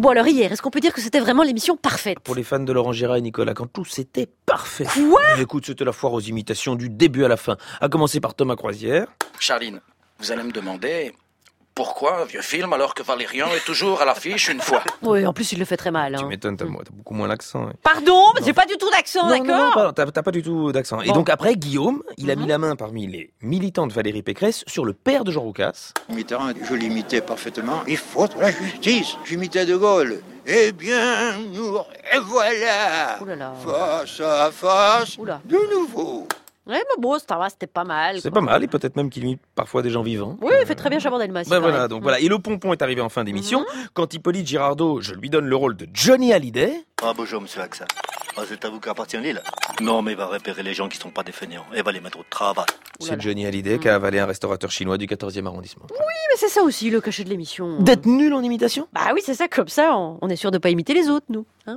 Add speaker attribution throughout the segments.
Speaker 1: Bon alors hier, est-ce qu'on peut dire que c'était vraiment l'émission parfaite?
Speaker 2: Pour les fans de Laurent Gérard et Nicolas Cantou, c'était parfait.
Speaker 1: Quoi?
Speaker 2: Écoute, c'était la foire aux imitations du début à la fin. À commencer par Thomas Croisière.
Speaker 3: Charline, vous allez me demander pourquoi un vieux film alors que Valérian est toujours à l'affiche une fois.
Speaker 1: Oui, en plus il le fait très mal.
Speaker 2: Tu m'étonnes, t'as beaucoup moins l'accent. Hein.
Speaker 1: Pardon, mais j'ai pas du tout d'accent, d'accord?
Speaker 2: Non, t'as pas du tout d'accent. Bon. Et donc après, Guillaume, il a mis la main parmi les militants de Valérie Pécresse sur le père de Jean Roucas.
Speaker 4: Mitterrand, je l'imitais parfaitement. Il faut la justice. J'imitais De Gaulle. Eh bien, nous revoilà face à face de nouveau.
Speaker 1: Ouais, mais bon, c'était pas mal.
Speaker 2: C'est pas mal, et peut-être même qu'il imite parfois des gens vivants.
Speaker 1: Oui, il fait très bien Chaban Delmas.
Speaker 2: Voilà, donc voilà. Et le pompon est arrivé en fin d'émission, quand Hippolyte Girardot, je lui donne le rôle de Johnny Hallyday.
Speaker 5: Ah, bonjour, monsieur Axa. Ah, c'est à vous qu'appartient l'île. Non, mais il va repérer les gens qui sont pas des fainéants et va les mettre au travail.
Speaker 2: C'est Johnny Hallyday qui a avalé un restaurateur chinois du 14e arrondissement.
Speaker 1: Oui, mais c'est ça aussi, le cachet de l'émission.
Speaker 2: D'être nul en imitation?
Speaker 1: Bah oui, c'est ça, comme ça, on est sûr de pas imiter les autres, nous. Hein?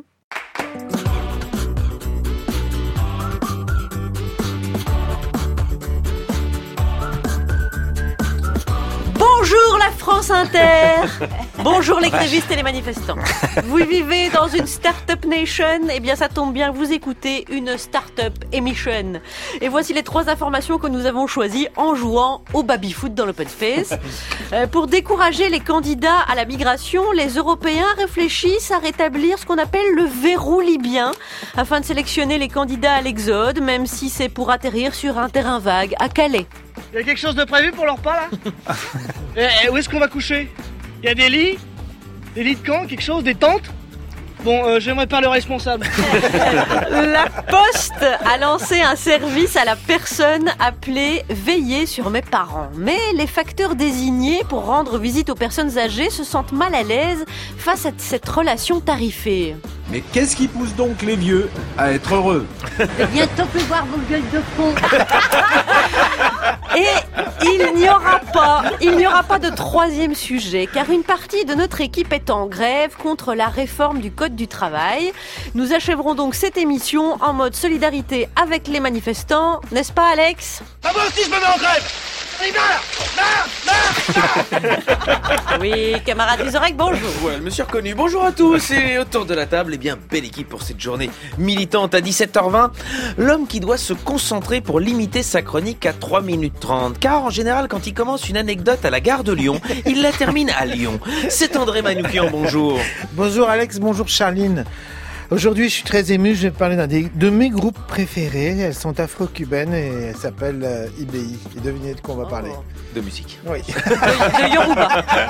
Speaker 1: Bonjour la France Inter. Bonjour les grévistes et les manifestants. Vous vivez dans une start-up nation, eh bien ça tombe bien, vous écoutez une start-up émission. Et voici les 3 informations que nous avons choisies en jouant au baby-foot dans l'open space. Pour décourager les candidats à la migration, les Européens réfléchissent à rétablir ce qu'on appelle le verrou libyen, afin de sélectionner les candidats à l'exode, même si c'est pour atterrir sur un terrain vague à Calais.
Speaker 6: Il y a quelque chose de prévu pour leur repas là? Où est-ce qu'on va coucher? Il y a des lits? Des lits de camp? Quelque chose? Des tentes? Bon, j'aimerais pas le responsable.
Speaker 1: La Poste a lancé un service à la personne appelé « Veiller sur mes parents ». Mais les facteurs désignés pour rendre visite aux personnes âgées se sentent mal à l'aise face à cette relation tarifée.
Speaker 7: Mais qu'est-ce qui pousse donc les vieux à être heureux?
Speaker 8: Bientôt plus voir vos gueules de fond.
Speaker 1: Et il n'y aura pas de 3e sujet, car une partie de notre équipe est en grève contre la réforme du Code du travail. Nous achèverons donc cette émission en mode solidarité avec les manifestants, n'est-ce pas Alex?
Speaker 6: Ah moi aussi je me mets en grève!
Speaker 1: Oui, camarade Vizorek, bonjour.
Speaker 2: Ouais, je me suis reconnu. Bonjour à tous et autour de la table, eh bien, belle équipe pour cette journée militante à 17h20. L'homme qui doit se concentrer pour limiter sa chronique à 3 minutes 30. Car en général, quand il commence une anecdote à la gare de Lyon, il la termine à Lyon. C'est André Manoukian, bonjour.
Speaker 9: Bonjour Alex, bonjour Charline. Aujourd'hui, je suis très ému, je vais parler d'un de mes groupes préférés. Elles sont afro-cubaines et elles s'appellent IBI. Et devinez de quoi on va parler.
Speaker 2: De musique.
Speaker 9: Oui.
Speaker 1: De Yoruba.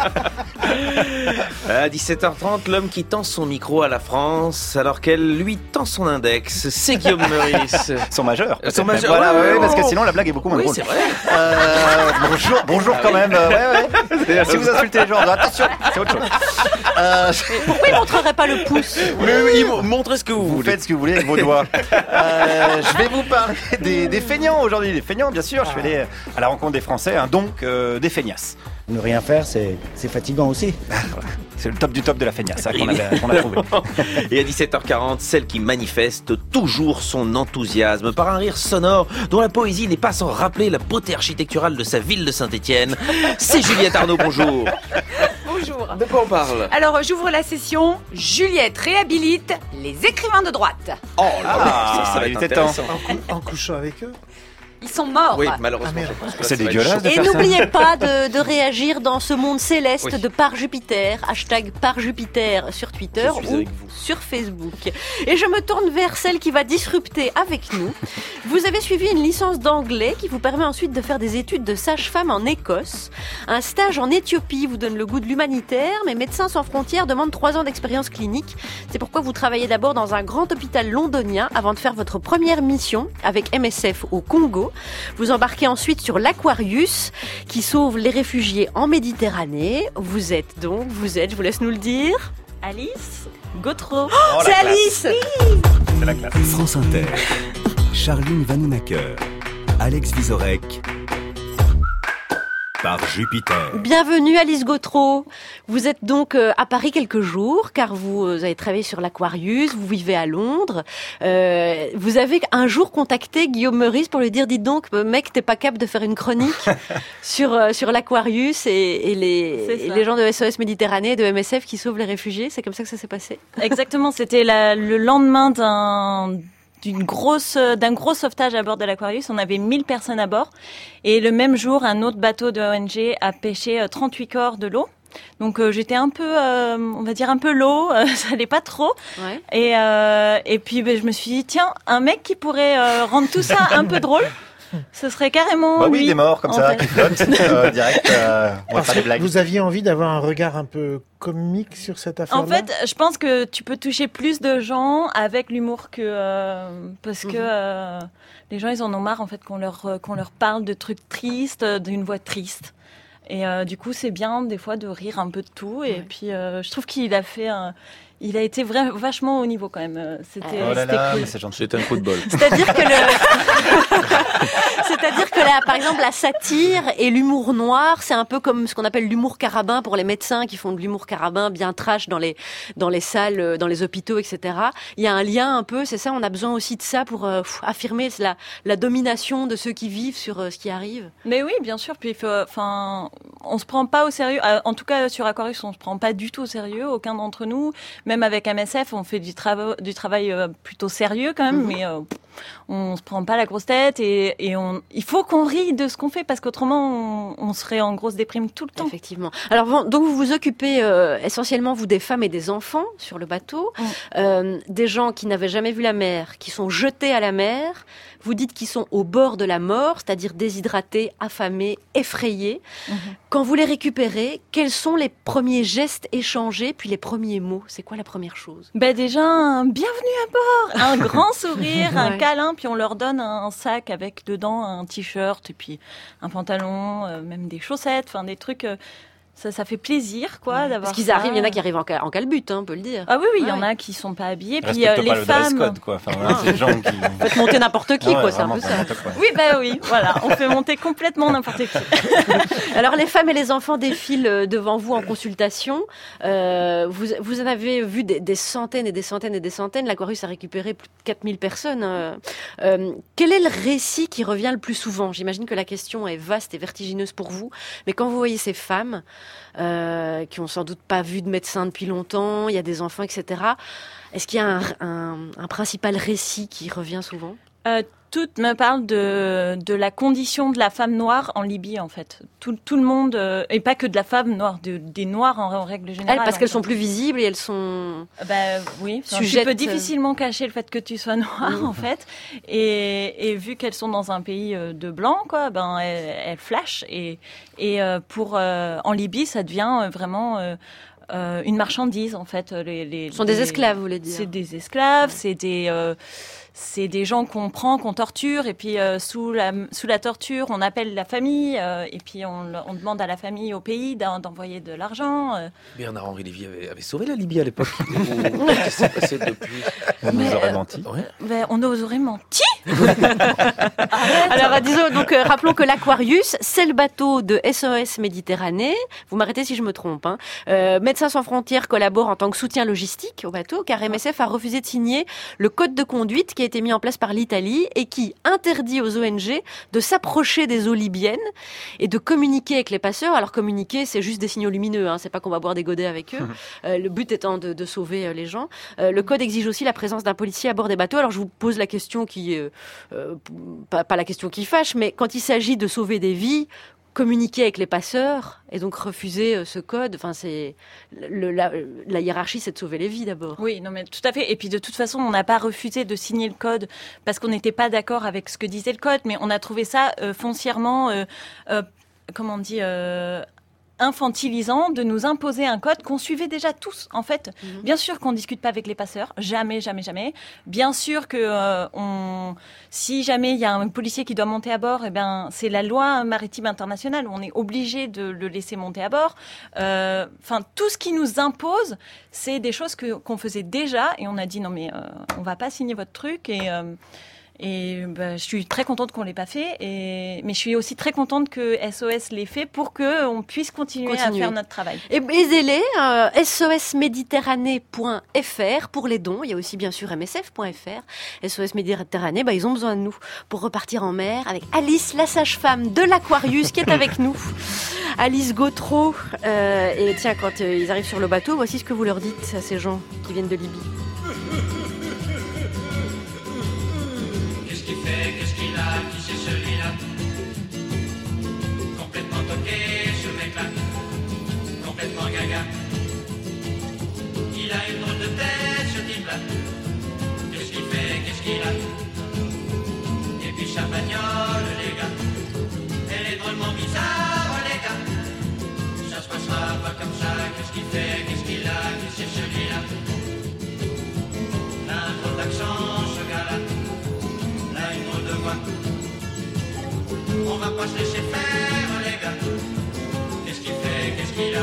Speaker 2: À 17h30, l'homme qui tend son micro à la France alors qu'elle lui tend son index, c'est Guillaume Meurice.
Speaker 10: Son majeur.
Speaker 2: Son majeur.
Speaker 10: Voilà, ouais, parce que sinon la blague est beaucoup moins drôle.
Speaker 2: Oui, c'est vrai.
Speaker 10: Bonjour quand même. Ouais. Si vous insultez les gens, attention, c'est autre chose.
Speaker 1: Pourquoi il montrerait pas le pouce?
Speaker 2: Montrez ce que vous voulez.
Speaker 10: Faites ce que vous voulez avec vos doigts. Je vais vous parler des feignants aujourd'hui. Des feignants, bien sûr. Je vais aller à la rencontre des Français, donc des feignasses.
Speaker 11: Ne rien faire, c'est fatigant aussi.
Speaker 10: Voilà. C'est le top du top de la feignasse qu'on a trouvé.
Speaker 2: Et à 17h40, celle qui manifeste toujours son enthousiasme par un rire sonore dont la poésie n'est pas sans rappeler la beauté architecturale de sa ville de Saint-Étienne. C'est Juliette Arnaud, bonjour.
Speaker 12: Bonjour.
Speaker 2: De quoi on parle?
Speaker 12: Alors, j'ouvre la session. Juliette réhabilite les écrivains de droite.
Speaker 2: Oh là, ça va être intéressant.
Speaker 9: En couchant avec eux?
Speaker 12: Ils sont morts.
Speaker 2: Oui, malheureusement.
Speaker 10: C'est dégueulasse de
Speaker 1: Et
Speaker 10: faire ça.
Speaker 1: n'oubliez pas de réagir dans ce monde céleste
Speaker 2: Oui.
Speaker 1: de Par Jupiter, hashtag Par Jupiter sur Twitter
Speaker 2: Je suis
Speaker 1: ou
Speaker 2: avec vous.
Speaker 1: sur Facebook. Et je me tourne vers celle qui va disrupter avec nous. Vous avez suivi une licence d'anglais qui vous permet ensuite de faire des études de sage-femme en Écosse. Un stage en Éthiopie vous donne le goût de l'humanitaire, mais Médecins sans frontières demande 3 ans d'expérience clinique. C'est pourquoi vous travaillez d'abord dans un grand hôpital londonien avant de faire votre première mission avec MSF au Congo. Vous embarquez ensuite sur l'Aquarius qui sauve les réfugiés en Méditerranée. Vous êtes, je vous laisse nous le dire, Alice Gautreau.
Speaker 10: Oh,
Speaker 1: c'est
Speaker 10: la classe.
Speaker 1: Alice.
Speaker 10: C'est la classe.
Speaker 13: France Inter, Charline Vanhoenacker, Alex Vizorek, par Jupiter.
Speaker 1: Bienvenue Alice Gautreau. Vous êtes donc à Paris quelques jours car vous avez travaillé sur l'Aquarius, vous vivez à Londres. Vous avez un jour contacté Guillaume Meurice pour lui dire dites donc mec t'es pas capable de faire une chronique sur l'Aquarius et les gens de SOS Méditerranée et de MSF qui sauvent les réfugiés. C'est comme ça que ça s'est passé?
Speaker 14: Exactement, c'était le lendemain d'un gros sauvetage à bord de l'Aquarius. On avait 1000 personnes à bord. Et le même jour, un autre bateau de ONG a pêché 38 corps de l'eau. Donc j'étais un peu, on va dire un peu low, ça allait pas trop. Ouais. Et puis je me suis dit, tiens, un mec qui pourrait rendre tout ça un peu drôle. Ce serait carrément
Speaker 10: oui,
Speaker 14: lui,
Speaker 10: des morts comme ça qui flottent direct. On va faire des blagues.
Speaker 9: Vous aviez envie d'avoir un regard un peu comique sur cette affaire-là?
Speaker 14: En fait, je pense que tu peux toucher plus de gens avec l'humour que parce que les gens ils en ont marre en fait qu'on leur parle de trucs tristes, d'une voix triste. Et du coup, c'est bien des fois de rire un peu de tout. Et puis, je trouve qu'il a fait il a été vachement haut niveau quand même. C'était cool.
Speaker 2: C'est un coup de bol.
Speaker 1: C'est-à-dire que par exemple, la satire et l'humour noir, c'est un peu comme ce qu'on appelle l'humour carabin pour les médecins qui font de l'humour carabin bien trash dans les salles, dans les hôpitaux, etc. Il y a un lien un peu, c'est ça, on a besoin aussi de ça pour affirmer la domination de ceux qui vivent sur ce qui arrive.
Speaker 14: Mais oui, bien sûr. Puis, on se prend pas au sérieux. En tout cas, sur Aquarius, on se prend pas du tout au sérieux, aucun d'entre nous. Même avec MSF, on fait du travail plutôt sérieux quand même, mais on se prend pas la grosse tête et il faut qu'on rie de ce qu'on fait parce qu'autrement on serait en grosse déprime tout le temps.
Speaker 1: Effectivement. Alors donc vous vous occupez essentiellement vous des femmes et des enfants sur le bateau, des gens qui n'avaient jamais vu la mer, qui sont jetés à la mer. Vous dites qu'ils sont au bord de la mort, c'est-à-dire déshydratés, affamés, effrayés. Quand vous les récupérez, quels sont les premiers gestes échangés, puis les premiers mots? C'est quoi la première chose?
Speaker 14: Déjà, un bienvenue à bord, un grand sourire, un câlin, puis on leur donne un sac avec dedans un t-shirt, et puis un pantalon, même des chaussettes, enfin des trucs... Ça fait plaisir, quoi, d'avoir
Speaker 1: parce qu'ils
Speaker 14: ça.
Speaker 1: arrivent, il y en a qui arrivent en calbute, on peut le dire.
Speaker 14: Ah oui, il y en a qui sont pas habillés. Puis
Speaker 10: les
Speaker 14: pas femmes.
Speaker 10: Le dress code, quoi. Enfin, voilà, c'est les gens qui...
Speaker 1: Faites monter n'importe qui, quoi, c'est un peu ça.
Speaker 14: Oui, voilà, on fait monter complètement n'importe qui.
Speaker 1: Alors, les femmes et les enfants défilent devant vous en consultation. Vous en avez vu des centaines et des centaines et des centaines. L'Aquarius a récupéré plus de 4000 personnes. Quel est le récit qui revient le plus souvent? J'imagine que la question est vaste et vertigineuse pour vous, mais quand vous voyez ces femmes qui ont sans doute pas vu de médecin depuis longtemps, il y a des enfants, etc. Est-ce qu'il y a un principal récit qui revient souvent?
Speaker 14: Toutes me parlent de la condition de la femme noire en Libye, en fait. Tout le monde, et pas que de la femme noire, des noirs en règle générale.
Speaker 1: Parce qu'elles sont plus visibles et elles sont...
Speaker 14: oui,
Speaker 1: sujettes...
Speaker 14: tu peux difficilement cacher le fait que tu sois noire, en fait. Et vu qu'elles sont dans un pays de blancs, quoi, elles flashent. Et en Libye, ça devient vraiment... une marchandise, en fait.
Speaker 1: Ce sont des esclaves, vous voulez dire?
Speaker 14: C'est des esclaves, c'est des gens qu'on prend, qu'on torture, et puis sous la torture, on appelle la famille, et puis on demande à la famille, au pays, d'envoyer de l'argent.
Speaker 2: Bernard-Henri Lévy avait sauvé la Libye à l'époque. Qu'est-ce qui s'est passé depuis?
Speaker 10: On nous aurait menti.
Speaker 14: On nous aurait menti.
Speaker 1: Alors, disons, donc, rappelons que l'Aquarius, c'est le bateau de SOS Méditerranée. Vous m'arrêtez si je me trompe. Médecins sans frontières collabore en tant que soutien logistique au bateau, car MSF a refusé de signer le code de conduite qui a été mis en place par l'Italie et qui interdit aux ONG de s'approcher des eaux libyennes et de communiquer avec les passeurs. Alors communiquer, c'est juste des signaux lumineux, c'est pas qu'on va boire des godets avec eux. Le but étant de sauver les gens. Le code exige aussi la présence d'un policier à bord des bateaux. Alors je vous pose la question qui pas la question qui fâche, mais quand il s'agit de sauver des vies, communiquer avec les passeurs et donc refuser ce code, c'est la hiérarchie, c'est de sauver les vies d'abord.
Speaker 14: Oui, non mais tout à fait. Et puis de toute façon, on n'a pas refusé de signer le code parce qu'on n'était pas d'accord avec ce que disait le code, mais on a trouvé ça foncièrement, infantilisant de nous imposer un code qu'on suivait déjà tous, en fait. Bien sûr qu'on discute pas avec les passeurs, jamais. Bien sûr que si jamais il y a un policier qui doit monter à bord, c'est la loi maritime internationale où on est obligé de le laisser monter à bord. Tout ce qui nous impose, c'est des choses qu'on faisait déjà et on a dit non mais on va pas signer votre truc Et je suis très contente qu'on l'ait pas fait, mais je suis aussi très contente que SOS l'ait fait pour que on puisse continuer à faire notre travail.
Speaker 1: Et aidez-les, sosméditerranée.fr pour les dons. Il y a aussi bien sûr msf.fr. SOS Méditerranée, ils ont besoin de nous pour repartir en mer avec Alice, la sage-femme de l'Aquarius, qui est avec nous. Alice Gautreau. Et tiens, quand ils arrivent sur le bateau, voici ce que vous leur dites à ces gens qui viennent de Libye.
Speaker 13: Qu'est-ce qu'il a, qui c'est celui-là? Complètement toqué, ce mec-là. Complètement gaga. Il a une drôle de tête, ce type-là. Qu'est-ce qu'il fait, qu'est-ce qu'il a? Et puis sa bagnole, les gars. Elle est drôlement bizarre, les gars. Ça se passera pas comme ça. Qu'est-ce qu'il fait, qu'est-ce qu'il a, qui c'est celui-là? Il a un drôle d'accent, ce gars-là. On va pas se laisser faire, les gars. Qu'est-ce qu'il fait, qu'est-ce qu'il a?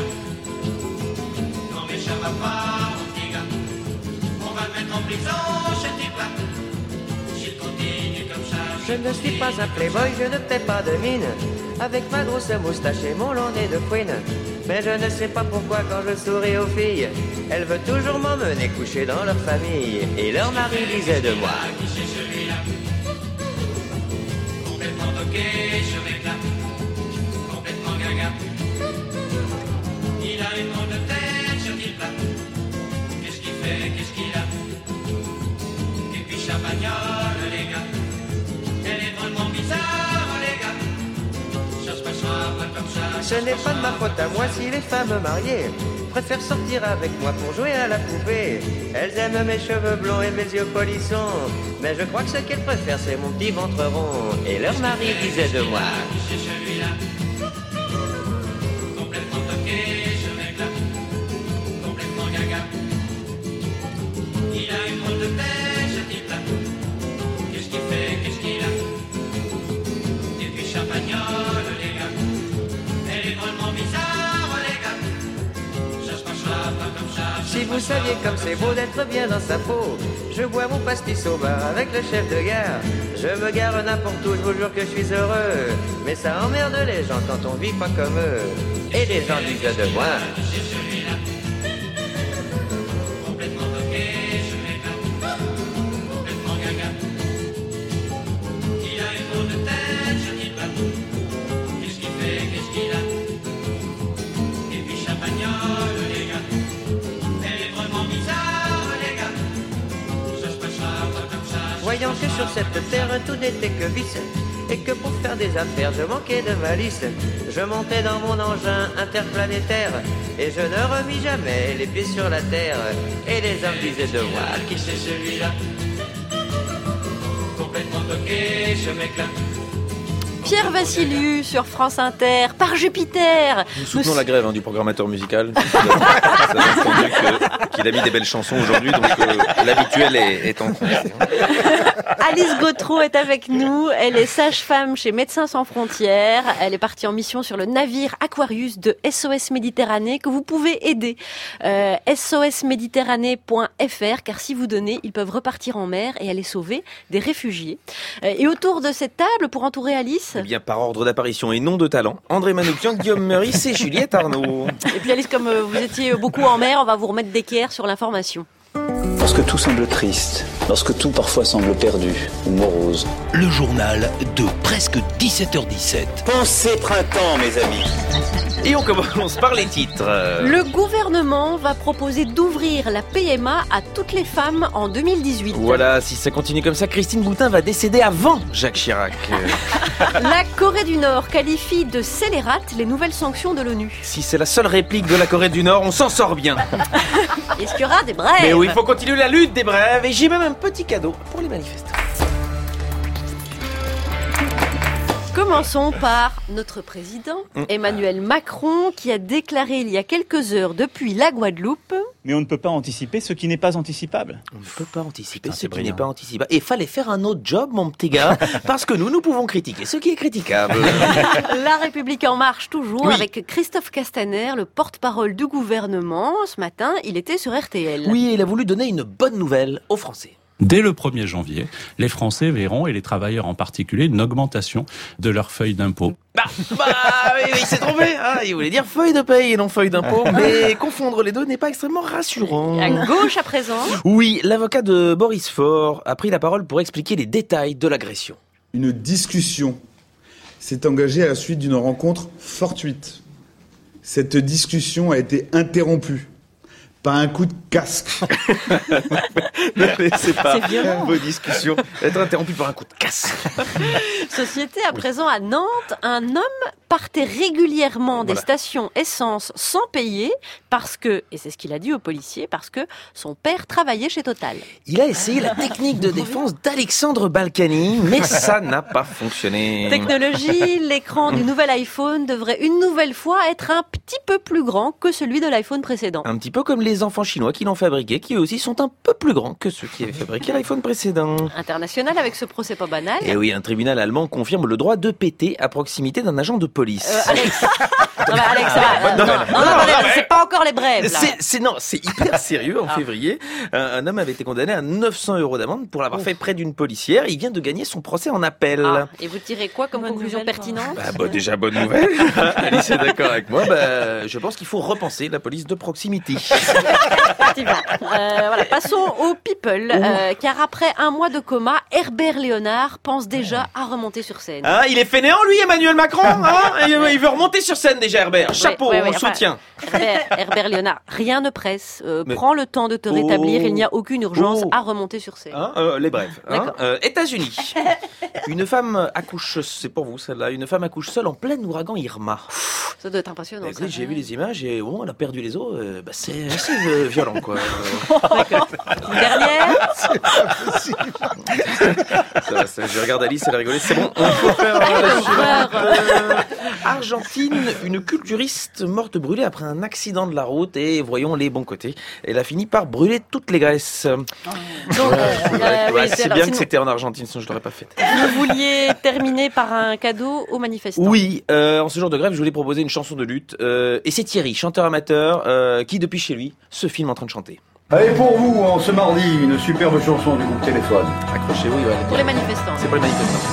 Speaker 13: Non mais ça va pas, mon petit gars. On va le mettre en prison, ce type-là. S'il continue comme ça.
Speaker 15: Je ne suis pas un playboy, je ne fais pas de mine. Avec ma grosse moustache et mon long nez de fouine. Mais je ne sais pas pourquoi quand je souris aux filles, elles veulent toujours m'emmener coucher dans leur famille. Et leur mari disait de moi.
Speaker 13: Qui c'est celui-là? Complètement toqué, ce mec-là. Complètement gaga. Il a une drôle de tête, ce type-là. Qu'est-ce qu'il fait, qu'est-ce qu'il a? Et puis sa bagnole, les gars. Elle est drôlement bizarre, les gars. Ça se passera pas comme ça.
Speaker 15: Ce n'est pas de ma faute à moi si les femmes mariées préfèrent sortir avec moi pour jouer à la poupée. Elles aiment mes cheveux blonds et mes yeux polissons. Mais je crois que ce qu'elles préfèrent c'est mon petit ventre rond. Et leur mari disait de moi.
Speaker 13: C'est celui-là. Complètement toqué, ce mec-là. Complètement gaga. Il a une drôle de tête, ce type-là. Qu'est-ce qu'il fait, qu'est-ce qu'il a? Et puis sa bagnole, les gars. Elle est drôlement bizarre, les gars. Ça se passera pas comme ça.
Speaker 15: Si vous saviez comme c'est beau d'être bien dans sa peau. Je bois mon pastis au bar avec le chef de gare. Je me gare n'importe où, je vous jure que je suis heureux. Mais ça emmerde les gens quand on vit pas comme eux. Et les gens disent de moi.
Speaker 13: C'est celui-là. Complètement toqué, ce mec-là. Complètement gaga. Il a une drôle de tête, ce type-là. Qu'est-ce qu'il fait, qu'est-ce qu'il a? Et puis sa bagnole, les gars. Elle est vraiment bizarre, les gars. Ça se passera pas comme ça.
Speaker 15: Voyant que sur cette terre tout n'était que vice. Et que pour faire des affaires je manquais de malice. Je montais dans mon engin interplanétaire. Et je ne remis jamais les pieds sur la terre. Et les hommes disaient de moi.
Speaker 13: Qui c'est celui-là? Complètement toqué, ce mec-là.
Speaker 1: Pierre Vassiliou sur France Inter, par Jupiter.
Speaker 2: Nous soutenons la grève du programmateur musical. Ça a entendu qu'il a mis des belles chansons aujourd'hui, donc l'habituel est en compte.
Speaker 1: Alice Gautreau est avec nous. Elle est sage-femme chez Médecins Sans Frontières. Elle est partie en mission sur le navire Aquarius de SOS Méditerranée que vous pouvez aider. sosméditerranée.fr, car si vous donnez, ils peuvent repartir en mer et aller sauver des réfugiés. Et autour de cette table, pour entourer Alice...
Speaker 2: Eh bien, par ordre d'apparition et non de talent, André Manoukian, Guillaume Meurice et Juliette Arnaud.
Speaker 1: Et puis Alice, comme vous étiez beaucoup en mer, on va vous remettre d'équerre sur l'information.
Speaker 11: Lorsque tout semble triste, lorsque tout parfois semble perdu ou morose.
Speaker 16: Le journal de presque 17h17.
Speaker 10: Pensez printemps, mes amis.
Speaker 2: Et on commence par les titres.
Speaker 1: Le gouvernement va proposer d'ouvrir la PMA à toutes les femmes en 2018.
Speaker 2: Voilà, si ça continue comme ça, Christine Boutin va décéder avant Jacques Chirac.
Speaker 1: La Corée du Nord qualifie de scélérates les nouvelles sanctions de l'ONU.
Speaker 2: Si c'est la seule réplique de la Corée du Nord, on s'en sort bien.
Speaker 1: Est-ce qu'il y aura des brèves?
Speaker 2: Mais oui, il faut continuer la lutte des brèves et j'ai même un petit cadeau pour les manifestants.
Speaker 1: Commençons par notre président, Emmanuel Macron, qui a déclaré il y a quelques heures depuis la Guadeloupe...
Speaker 11: Mais on ne peut pas anticiper ce qui n'est pas anticipable.
Speaker 2: On ne peut pas anticiper ce qui n'est pas anticipable. Et il fallait faire un autre job, mon petit gars, parce que nous pouvons critiquer ce qui est critiquable.
Speaker 1: La République en marche toujours, oui. Avec Christophe Castaner, le porte-parole du gouvernement. Ce matin, il était sur RTL.
Speaker 2: Oui, il a voulu donner une bonne nouvelle aux Français.
Speaker 17: Dès le 1er janvier, les Français verront, et les travailleurs en particulier, une augmentation de leur feuille d'impôt.
Speaker 2: Oui, il s'est trompé. Il voulait dire feuille de paye et non feuille d'impôt. Mais confondre les deux n'est pas extrêmement rassurant.
Speaker 1: À gauche à présent.
Speaker 2: Oui, l'avocat de Boris Faure a pris la parole pour expliquer les détails de l'agression.
Speaker 18: Une discussion s'est engagée à la suite d'une rencontre fortuite. Cette discussion a été interrompue par un coup de casque.
Speaker 2: C'est pas
Speaker 1: C'est violent.
Speaker 2: vos discussions. Être interrompu par un coup de casque.
Speaker 1: Société à présent à Nantes, un homme partait régulièrement des
Speaker 2: Voilà.
Speaker 1: stations essence sans payer parce que, et c'est ce qu'il a dit aux policiers, parce que son père travaillait chez Total.
Speaker 2: Il a essayé la technique de défense d'Alexandre Balkany, mais ça n'a pas fonctionné.
Speaker 1: Technologie, l'écran du nouvel iPhone devrait une nouvelle fois être un petit peu plus grand que celui de l'iPhone précédent.
Speaker 2: Un petit peu comme les enfants chinois qui l'ont fabriqué, qui eux aussi sont un peu plus grands que ceux qui avaient fabriqué l'iPhone précédent.
Speaker 1: International avec ce procès pas banal.
Speaker 2: Et oui, un tribunal allemand confirme le droit de péter à proximité d'un agent de police.
Speaker 1: Alex, non, mais Alex, ça va. Non, c'est pas encore les brèves. Là.
Speaker 2: C'est hyper sérieux. En février, un homme avait été condamné à 900 € d'amende pour l'avoir fait près d'une policière. Il vient de gagner son procès en appel.
Speaker 1: Et vous tirez quoi comme conclusion pertinente?
Speaker 2: Déjà, bonne nouvelle. Alice est d'accord avec moi. Je pense qu'il faut repenser la police de proximité.
Speaker 1: Effectivement. Voilà, passons aux people. Car après un mois de coma, Herbert Léonard pense déjà à remonter sur scène.
Speaker 2: Il est fainéant, lui, Emmanuel Macron. Il veut remonter sur scène déjà, Herbert. Chapeau, on le soutient.
Speaker 1: Herbert Léonard, rien ne presse. Prends le temps de te rétablir. Il n'y a aucune urgence à remonter sur scène.
Speaker 2: Les brèves. États-Unis. Une femme accouche, c'est pour vous celle-là, une femme accouche seule en plein ouragan Irma.
Speaker 1: Ça doit être impressionnant.
Speaker 2: Écoutez, j'ai vu les images et bon, elle a perdu les os. C'est assez violent, quoi.
Speaker 1: D'accord. Une dernière.
Speaker 2: Je regarde Alice, elle a rigolé. C'est bon, on peut faire Argentine, une culturiste morte brûlée après un accident de la route et voyons les bons côtés. Elle a fini par brûler toutes les graisses. C'est bien que c'était en Argentine, sinon je l'aurais pas fait.
Speaker 1: Vous vouliez terminer par un cadeau aux manifestants.
Speaker 2: Oui, en ce jour de grève, je voulais proposer une chanson de lutte. Et c'est Thierry, chanteur amateur, qui depuis chez lui se filme en train de chanter.
Speaker 19: Allez, pour vous, en ce mardi, une superbe chanson du groupe Téléphone.
Speaker 2: Accrochez-vous, il va aller.
Speaker 1: Pour les manifestants.
Speaker 2: C'est pour les manifestants.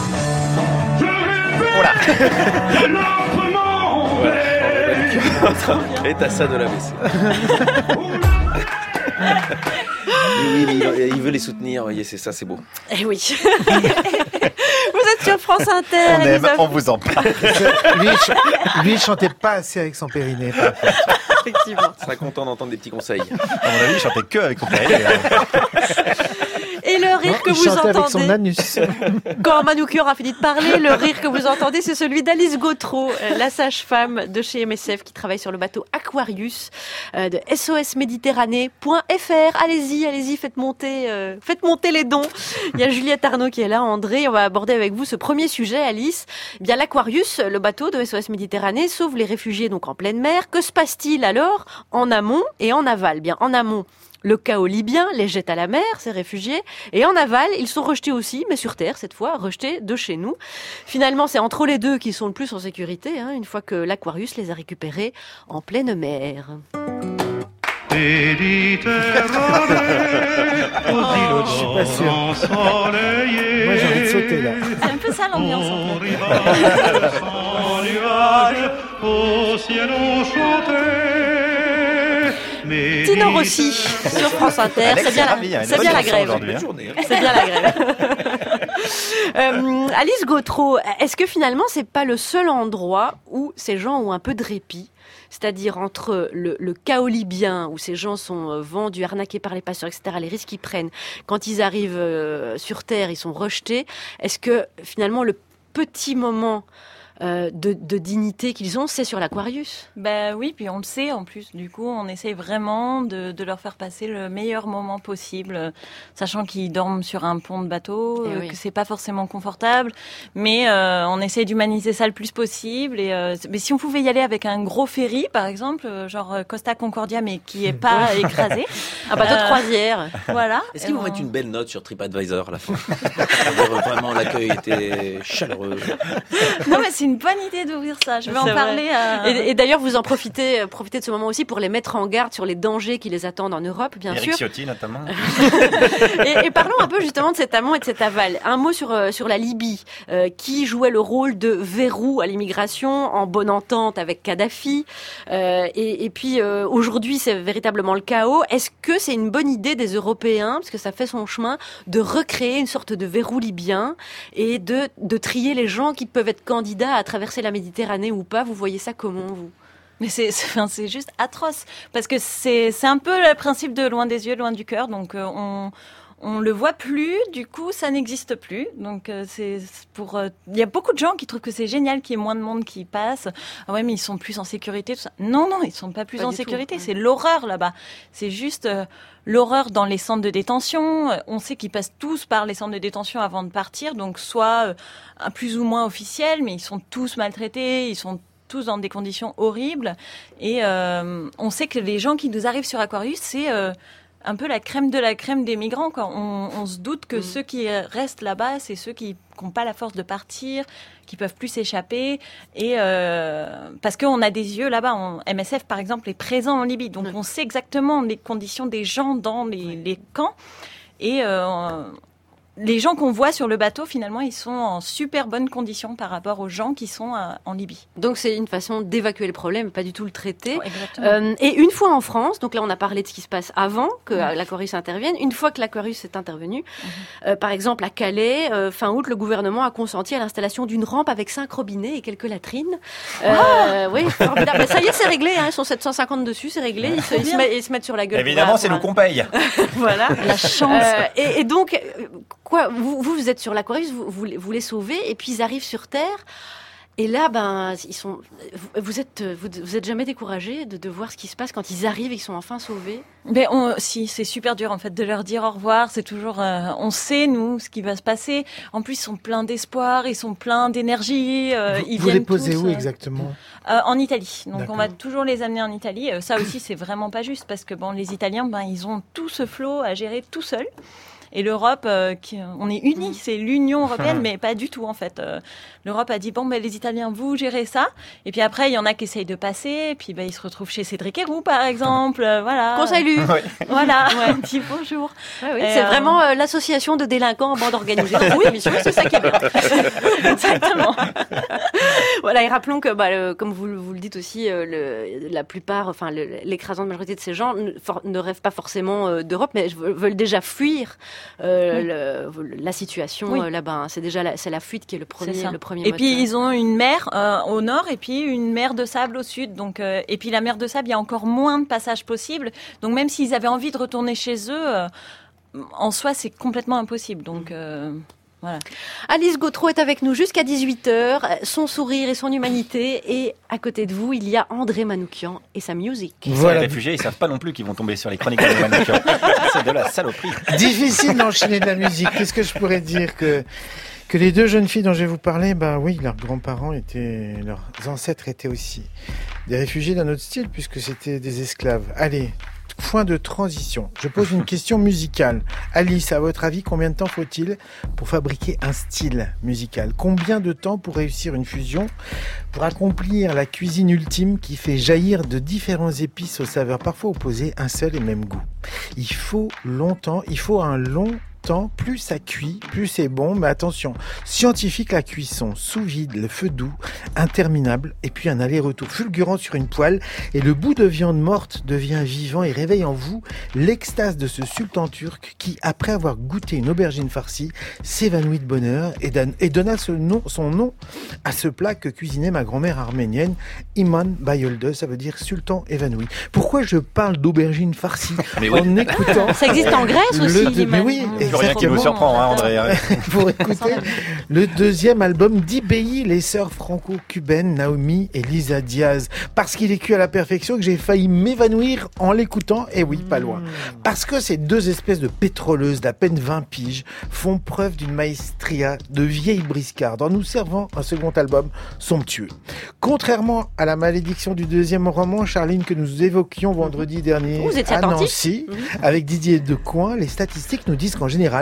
Speaker 2: Et t'as ça de la baisse. Oui, il veut les soutenir, voyez, c'est ça, c'est beau.
Speaker 1: Eh oui. Vous êtes sur France Inter.
Speaker 10: On vous en parle.
Speaker 9: Lui, il chantait pas assez avec son périnée.
Speaker 1: Effectivement.
Speaker 2: Il sera content d'entendre des petits conseils.
Speaker 10: À mon avis, il chantait que avec son périnée.
Speaker 1: Et le rire que vous entendez,
Speaker 9: avec son anus.
Speaker 1: Quand Manoukian a fini de parler, le rire que vous entendez, c'est celui d'Alice Gautreau, la sage-femme de chez MSF qui travaille sur le bateau Aquarius de SOSméditerranée.fr. Allez-y, faites monter les dons. Il y a Juliette Arnaud qui est là, André. On va aborder avec vous ce premier sujet, Alice. Eh bien, l'Aquarius, le bateau de SOS Méditerranée, sauve les réfugiés donc en pleine mer. Que se passe-t-il alors en amont et en aval? Bien, en amont, le chaos libyen les jette à la mer, ces réfugiés, et en aval, ils sont rejetés aussi, mais sur terre cette fois, rejetés de chez nous. Finalement, c'est entre les deux qu'ils sont le plus en sécurité, une fois que l'Aquarius les a récupérés en pleine mer.
Speaker 9: Je suis pas sûr. Moi, j'ai envie de sauter là.
Speaker 14: C'est un peu ça l'ambiance en fait.
Speaker 1: Tino Rossi sur France Inter, c'est bien la grève. C'est bien la grève. Alice Gautreau, est-ce que finalement c'est pas le seul endroit où ces gens ont un peu de répit? C'est-à-dire entre le chaos libyen, où ces gens sont vendus, arnaqués par les passeurs, etc., les risques qu'ils prennent, quand ils arrivent sur Terre, ils sont rejetés. Est-ce que finalement le petit moment de dignité qu'ils ont, c'est sur l'Aquarius?
Speaker 14: Oui, puis on le sait en plus. Du coup, on essaye vraiment de leur faire passer le meilleur moment possible, sachant qu'ils dorment sur un pont de bateau, que c'est pas forcément confortable, mais on essaye d'humaniser ça le plus possible. Mais si on pouvait y aller avec un gros ferry, par exemple, genre Costa Concordia, mais qui est pas écrasé,
Speaker 1: un bateau de croisière.
Speaker 14: Voilà.
Speaker 2: Est-ce qu'ils vont mettre une belle note sur TripAdvisor à la fin? Vraiment, l'accueil était chaleureux.
Speaker 14: Non, mais c'est une bonne idée d'ouvrir ça. Je vais en
Speaker 1: C'est
Speaker 14: parler.
Speaker 1: Et d'ailleurs, vous en profitez de ce moment aussi pour les mettre en garde sur les dangers qui les attendent en Europe, bien sûr.
Speaker 10: Éric Ciotti, notamment.
Speaker 1: Et parlons un peu justement de cet amont et de cet aval. Un mot sur la Libye, qui jouait le rôle de verrou à l'immigration en bonne entente avec Kadhafi. Et puis aujourd'hui, c'est véritablement le chaos. Est-ce que c'est une bonne idée des Européens, parce que ça fait son chemin, de recréer une sorte de verrou libyen et de trier les gens qui peuvent être candidats à traverser la Méditerranée ou pas? Vous voyez ça comment, vous?
Speaker 14: Mais c'est juste atroce, parce que c'est un peu le principe de loin des yeux, loin du cœur. Donc on le voit plus, du coup ça n'existe plus. Donc c'est pour il y a beaucoup de gens qui trouvent que c'est génial qu'il y ait moins de monde qui passe. Ah ouais, mais ils sont plus en sécurité, tout ça. Non, ils sont pas plus en sécurité, c'est l'horreur là-bas. C'est juste l'horreur dans les centres de détention. On sait qu'ils passent tous par les centres de détention avant de partir, donc soit plus ou moins officiel, mais ils sont tous maltraités, ils sont tous dans des conditions horribles. Et on sait que les gens qui nous arrivent sur Aquarius, c'est un peu la crème de la crème des migrants, quoi. On se doute que ceux qui restent là-bas, c'est ceux qui n'ont pas la force de partir, qui peuvent plus s'échapper. Et parce qu'on a des yeux là-bas. MSF, par exemple, est présent en Libye. Donc on sait exactement les conditions des gens dans les camps. Et les gens qu'on voit sur le bateau, finalement, ils sont en super bonnes conditions par rapport aux gens qui sont en Libye.
Speaker 1: Donc c'est une façon d'évacuer le problème, pas du tout le traiter.
Speaker 14: Ouais, exactement.
Speaker 1: Et une fois en France, donc là on a parlé de ce qui se passe avant que l'Aquarius intervienne, une fois que l'Aquarius est intervenu, par exemple à Calais, fin août, le gouvernement a consenti à l'installation d'une rampe avec 5 robinets et quelques latrines. Oui, formidable. Mais ça y est, c'est réglé, ils sont 750 dessus, c'est réglé, ils se mettent sur la gueule.
Speaker 10: Évidemment, c'est nous qu'on paye.
Speaker 1: Voilà.
Speaker 14: La chance.
Speaker 1: Et donc... Vous êtes sur l'Aquarius, vous les sauvez, et puis ils arrivent sur Terre. Et là, vous êtes jamais découragés de voir ce qui se passe quand ils arrivent et qu'ils sont enfin sauvés?
Speaker 14: Mais si, c'est super dur en fait de leur dire au revoir. C'est toujours, on sait nous ce qui va se passer. En plus, ils sont pleins d'espoir, ils sont pleins d'énergie.
Speaker 9: Vous les posez où exactement?
Speaker 14: En Italie. Donc on va toujours les amener en Italie. Ça aussi, c'est vraiment pas juste parce que les Italiens, ils ont tout ce flot à gérer tout seuls. Et l'Europe, on est unis, c'est l'Union européenne, mais pas du tout en fait. L'Europe a dit les Italiens, vous gérez ça. Et puis après, il y en a qui essayent de passer. Et puis ils se retrouvent chez Cédric Héroux, par exemple. Voilà.
Speaker 1: Qu'on salue.
Speaker 14: Voilà. On dit bonjour.
Speaker 1: Oui, c'est vraiment l'association de délinquants en bande organisée. Oui, c'est ça qui est bien.
Speaker 14: Exactement.
Speaker 1: Voilà. Et rappelons que, comme vous le dites aussi, la plupart, l'écrasante majorité de ces gens ne rêvent pas forcément d'Europe, mais veulent déjà fuir. La situation là-bas, c'est déjà la fuite qui est le premier
Speaker 14: et puis ils ont une mer au nord et puis une mer de sable au sud, donc et puis la mer de sable, il y a encore moins de passages possibles, donc même s'ils avaient envie de retourner chez eux, en soi c'est complètement impossible, donc voilà.
Speaker 1: Alice Gautreau est avec nous jusqu'à 18h, son sourire et son humanité, et à côté de vous, il y a André Manoukian et sa musique.
Speaker 10: Voilà. Les réfugiés, ils savent pas non plus qu'ils vont tomber sur les chroniques d'André Manoukian. C'est de la saloperie.
Speaker 9: Difficile d'enchaîner de la musique. Qu'est-ce que je pourrais dire que les deux jeunes filles dont je vais vous parler, oui, leurs grands-parents leurs ancêtres étaient aussi des réfugiés d'un autre style, puisque c'était des esclaves. Allez, point de transition. Je pose une question musicale. Alice, à votre avis, combien de temps faut-il pour fabriquer un style musical? Combien de temps pour réussir une fusion, pour accomplir la cuisine ultime qui fait jaillir de différents épices aux saveurs parfois opposées un seul et même goût? Il faut longtemps, il faut un long temps, plus ça cuit, plus c'est bon, mais attention, scientifique la cuisson, sous vide, le feu doux, interminable, et puis un aller-retour fulgurant sur une poêle, et le bout de viande morte devient vivant et réveille en vous l'extase de ce sultan turc qui, après avoir goûté une aubergine farcie, s'évanouit de bonheur et donna son nom à ce plat que cuisinait ma grand-mère arménienne, Iman Bayolde, ça veut dire sultan évanoui. Pourquoi je parle d'aubergine farcie en écoutant...
Speaker 1: Ça existe en Grèce aussi,
Speaker 9: mais oui,
Speaker 10: rien qui nous surprend, André.
Speaker 9: Pour écouter le deuxième album d'Ibéi, les sœurs franco-cubaines Naomi et Lisa Diaz. Parce qu'il est cuit à la perfection que j'ai failli m'évanouir en l'écoutant, et oui, pas loin. Parce que ces deux espèces de pétroleuses d'à peine 20 piges font preuve d'une maestria de vieille briscarde en nous servant un second album somptueux. Contrairement à la malédiction du deuxième roman, Charline, que nous évoquions vendredi dernier à Nancy, avec Didier Decoing, les statistiques nous disent qu'en général,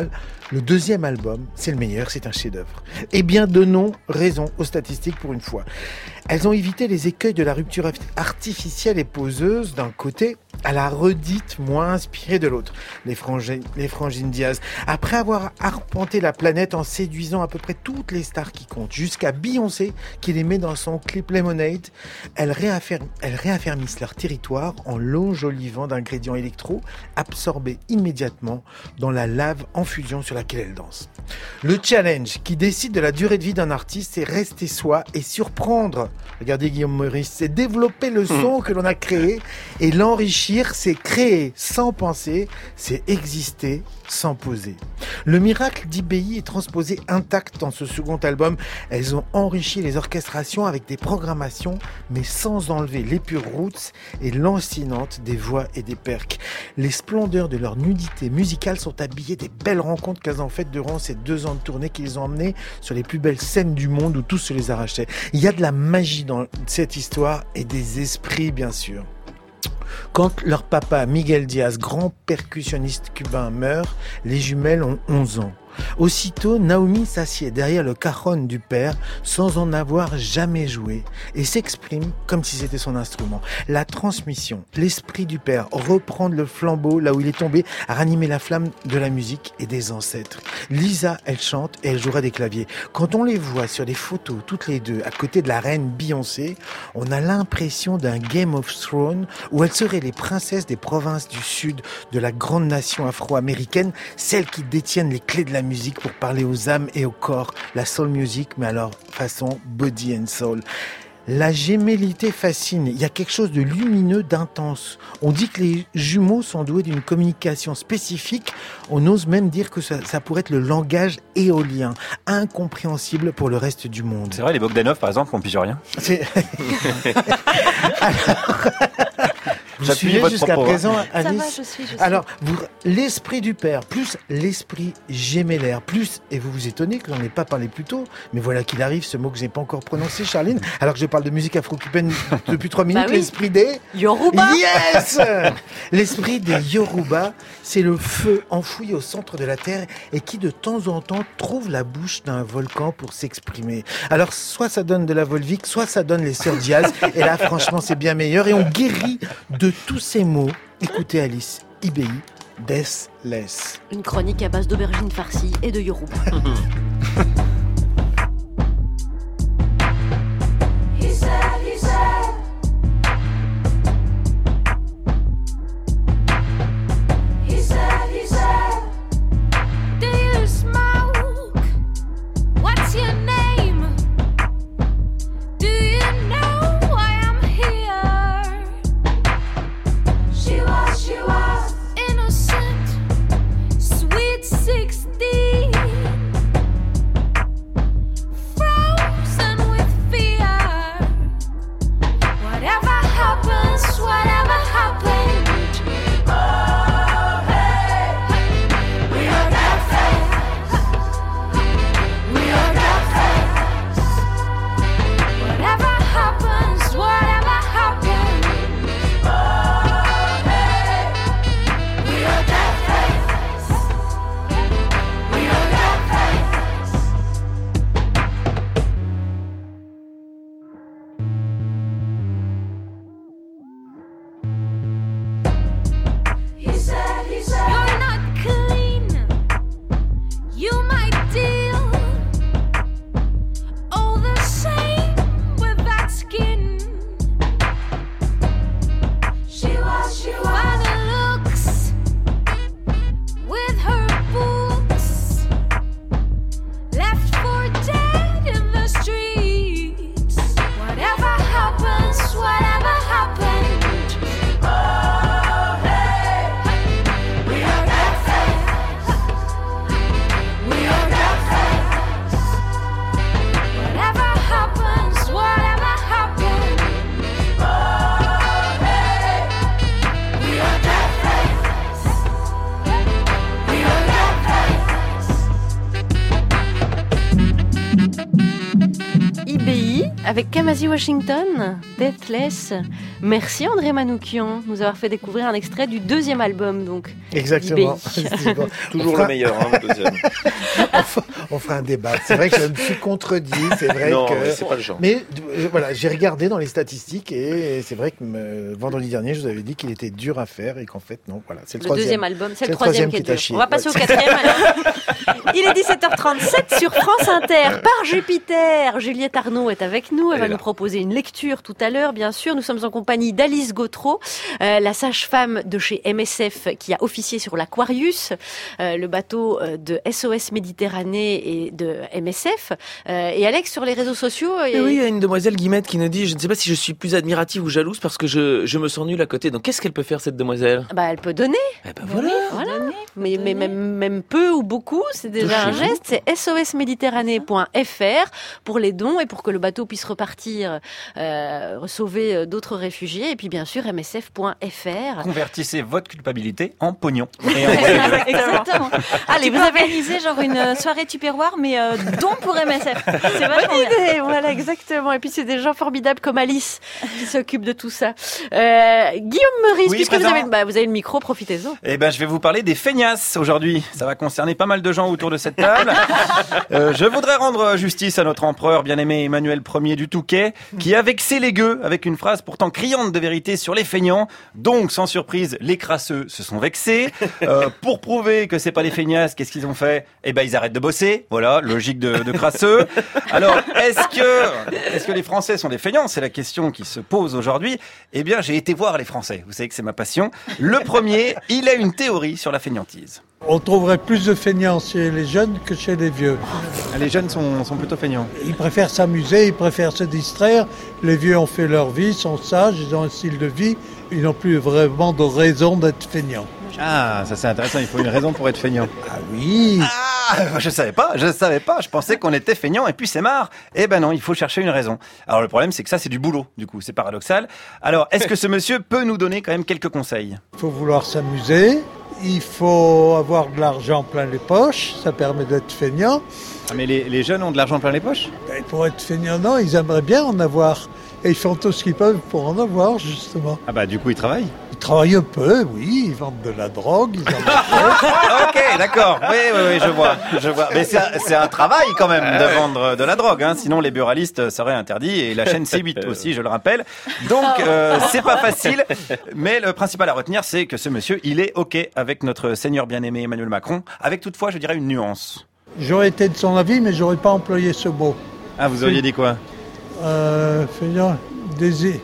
Speaker 9: Le deuxième album, c'est le meilleur, c'est un chef-d'œuvre. Eh bien, donnons raison aux statistiques pour une fois. Elles ont évité les écueils de la rupture artificielle et poseuse d'un côté à la redite moins inspirée de l'autre. Les frangines Diaz. Après avoir arpenté la planète en séduisant à peu près toutes les stars qui comptent, jusqu'à Beyoncé qui les met dans son clip Lemonade, elles réaffermissent leur territoire en l'enjolivant d'ingrédients électro absorbés immédiatement dans la lave en fusion sur laquelle elles dansent. Le challenge qui décide de la durée de vie d'un artiste, c'est rester soi et surprendre. Regardez Guillaume Meurice, c'est développer le son que l'on a créé et l'enrichir, c'est créer sans penser, c'est exister sans poser. Le miracle d'IBI est transposé intact dans ce second album. Elles ont enrichi les orchestrations avec des programmations, mais sans enlever l'épure roots et lancinante des voix et des percs. Les splendeurs de leur nudité musicale sont habillées des belles rencontres qu'elles ont faites durant ces 2 ans de tournée qui les ont emmenées sur les plus belles scènes du monde où tous se les arrachaient. Il y a de la magie dans cette histoire et des esprits, bien sûr. Quand leur papa, Miguel Diaz, grand percussionniste cubain, meurt, les jumelles ont 11 ans. Aussitôt, Naomi s'assied derrière le cajon du père sans en avoir jamais joué et s'exprime comme si c'était son instrument. La transmission, l'esprit du père, reprendre le flambeau là où il est tombé, à ranimer la flamme de la musique et des ancêtres. Lisa, elle chante et elle jouera des claviers. Quand on les voit sur les photos, toutes les deux, à côté de la reine Beyoncé, on a l'impression d'un Game of Thrones où elles seraient les princesses des provinces du sud de la grande nation afro-américaine, celles qui détiennent les clés de la musique pour parler aux âmes et au corps, la soul music, mais alors façon body and soul. La gémellité fascine, il y a quelque chose de lumineux, d'intense. On dit que les jumeaux sont doués d'une communication spécifique, on ose même dire que ça pourrait être le langage éolien, incompréhensible pour le reste du monde.
Speaker 10: C'est vrai, les Bogdanov par exemple, on pige rien.
Speaker 9: Vous suivez jusqu'à présent, Alice?
Speaker 14: Ça va, je suis.
Speaker 9: Alors, l'esprit du père, plus l'esprit gémellaire, plus, et vous vous étonnez que j'en ai pas parlé plus tôt, mais voilà qu'il arrive, ce mot que j'ai pas encore prononcé, Charline, alors que je parle de musique afro-cubaine depuis 3 minutes,
Speaker 1: oui.
Speaker 9: L'esprit des...
Speaker 1: Yoruba.
Speaker 9: Yes. L'esprit des Yoruba, c'est le feu enfoui au centre de la terre et qui de temps en temps trouve la bouche d'un volcan pour s'exprimer. Alors, soit ça donne de la Volvic, soit ça donne les sœurs Diaz, et là, franchement, c'est bien meilleur, et on guérit de tous ces mots. Écoutez Alice, IBI, Deathless.
Speaker 1: Une chronique à base d'aubergines farcies et de Yoruba. avec Kamasi Washington, Deathless. Merci André Manoukian de nous avoir fait découvrir un extrait du deuxième album, donc.
Speaker 9: Exactement.
Speaker 2: Toujours le meilleur, le deuxième.
Speaker 9: On fera un débat. C'est vrai que je me suis contredit. C'est vrai
Speaker 2: non,
Speaker 9: que.
Speaker 2: Mais c'est pas le genre.
Speaker 9: Mais voilà, j'ai regardé dans les statistiques et c'est vrai que vendredi dernier, je vous avais dit qu'il était dur à faire et qu'en fait, non. Voilà, c'est le
Speaker 1: deuxième album, c'est le troisième qui est dur. On va passer au quatrième alors. Il est 17h37 sur France Inter. Par Jupiter, Juliette Arnaud est avec nous. Elle va nous proposer une lecture tout à l'heure, bien sûr. Nous sommes en compagnie d'Alice Gautreau, la sage-femme de chez MSF qui a officié sur l'Aquarius, le bateau de SOS Méditerranée et de MSF. Et Alex, sur les réseaux sociaux...
Speaker 2: Oui, il y a une demoiselle Guillemette qui nous dit « Je ne sais pas si je suis plus admirative ou jalouse parce que je me sens nulle à côté. » Donc qu'est-ce qu'elle peut faire, cette demoiselle ?
Speaker 1: Elle peut donner.
Speaker 2: Voilà.
Speaker 1: Mais même peu ou beaucoup, c'est déjà un geste. C'est sosméditerranée.fr pour les dons et pour que le bateau puisse repartir sauver d'autres réfugiés. Et puis bien sûr msf.fr.
Speaker 10: Convertissez votre culpabilité en pognon.
Speaker 14: Exactement. Allez, vous avez organisé genre une soirée Tupperware, mais don pour MSF. C'est vachement
Speaker 1: bonne idée. Voilà, exactement. Et puis c'est des gens formidables comme Alice qui s'occupent de tout ça. Guillaume Meurice, puisque vous avez le micro, profitez-en.
Speaker 10: Eh ben, je vais vous parler des feignasses aujourd'hui. Ça va concerner pas mal de gens autour de cette table. Je voudrais rendre justice à notre empereur bien-aimé Emmanuel Ier du Touquet, qui a vexé les gueux avec une phrase pourtant criante de vérité sur les feignants. Donc, sans surprise, les crasseux se sont vexés. Pour prouver que c'est pas des feignasses, qu'est-ce qu'ils ont fait ? Eh ben, ils arrêtent de bosser. Voilà, logique de crasseux. Alors, est-ce que les Français sont des feignants ? C'est la question qui se pose aujourd'hui. Eh bien, j'ai été voir les Français. Vous savez que c'est ma passion. Le premier, il a une théorie sur la feignantise.
Speaker 20: On trouverait plus de feignants chez les jeunes que chez les vieux.
Speaker 10: Les jeunes sont plutôt feignants.
Speaker 20: Ils préfèrent s'amuser, ils préfèrent se distraire. Les vieux ont fait leur vie, sont sages, ils ont un style de vie. Ils n'ont plus vraiment de raison d'être feignants.
Speaker 10: Ah, ça c'est intéressant, il faut une raison pour être feignant.
Speaker 20: Ah oui.
Speaker 10: Ah, je savais pas, je pensais qu'on était feignant et puis c'est marre. Eh ben non, il faut chercher une raison. Alors le problème c'est que ça c'est du boulot, du coup, c'est paradoxal. Alors, est-ce que ce monsieur peut nous donner quand même quelques conseils ?
Speaker 20: Il faut vouloir s'amuser, il faut avoir de l'argent plein les poches, ça permet d'être feignant.
Speaker 10: Ah, mais les jeunes ont de l'argent plein les poches ?
Speaker 20: Pour être feignant, non, ils aimeraient bien en avoir. Et ils font tout ce qu'ils peuvent pour en avoir, justement.
Speaker 10: Ah bah du coup, ils travaillent ?
Speaker 20: Ils travaillent un peu, oui. Ils vendent de la drogue, ils en achètent.
Speaker 10: Ok, d'accord. Oui, je vois. Mais c'est un travail quand même de vendre de la drogue. Hein. Sinon, les buralistes seraient interdits. Et la chaîne C8 aussi, je le rappelle. Donc, c'est pas facile. Mais le principal à retenir, c'est que ce monsieur, il est ok avec notre seigneur bien-aimé Emmanuel Macron. Avec toutefois, je dirais, une nuance.
Speaker 20: J'aurais été de son avis, mais j'aurais pas employé ce mot.
Speaker 10: Ah, vous auriez dit quoi ?
Speaker 20: Feignant, désir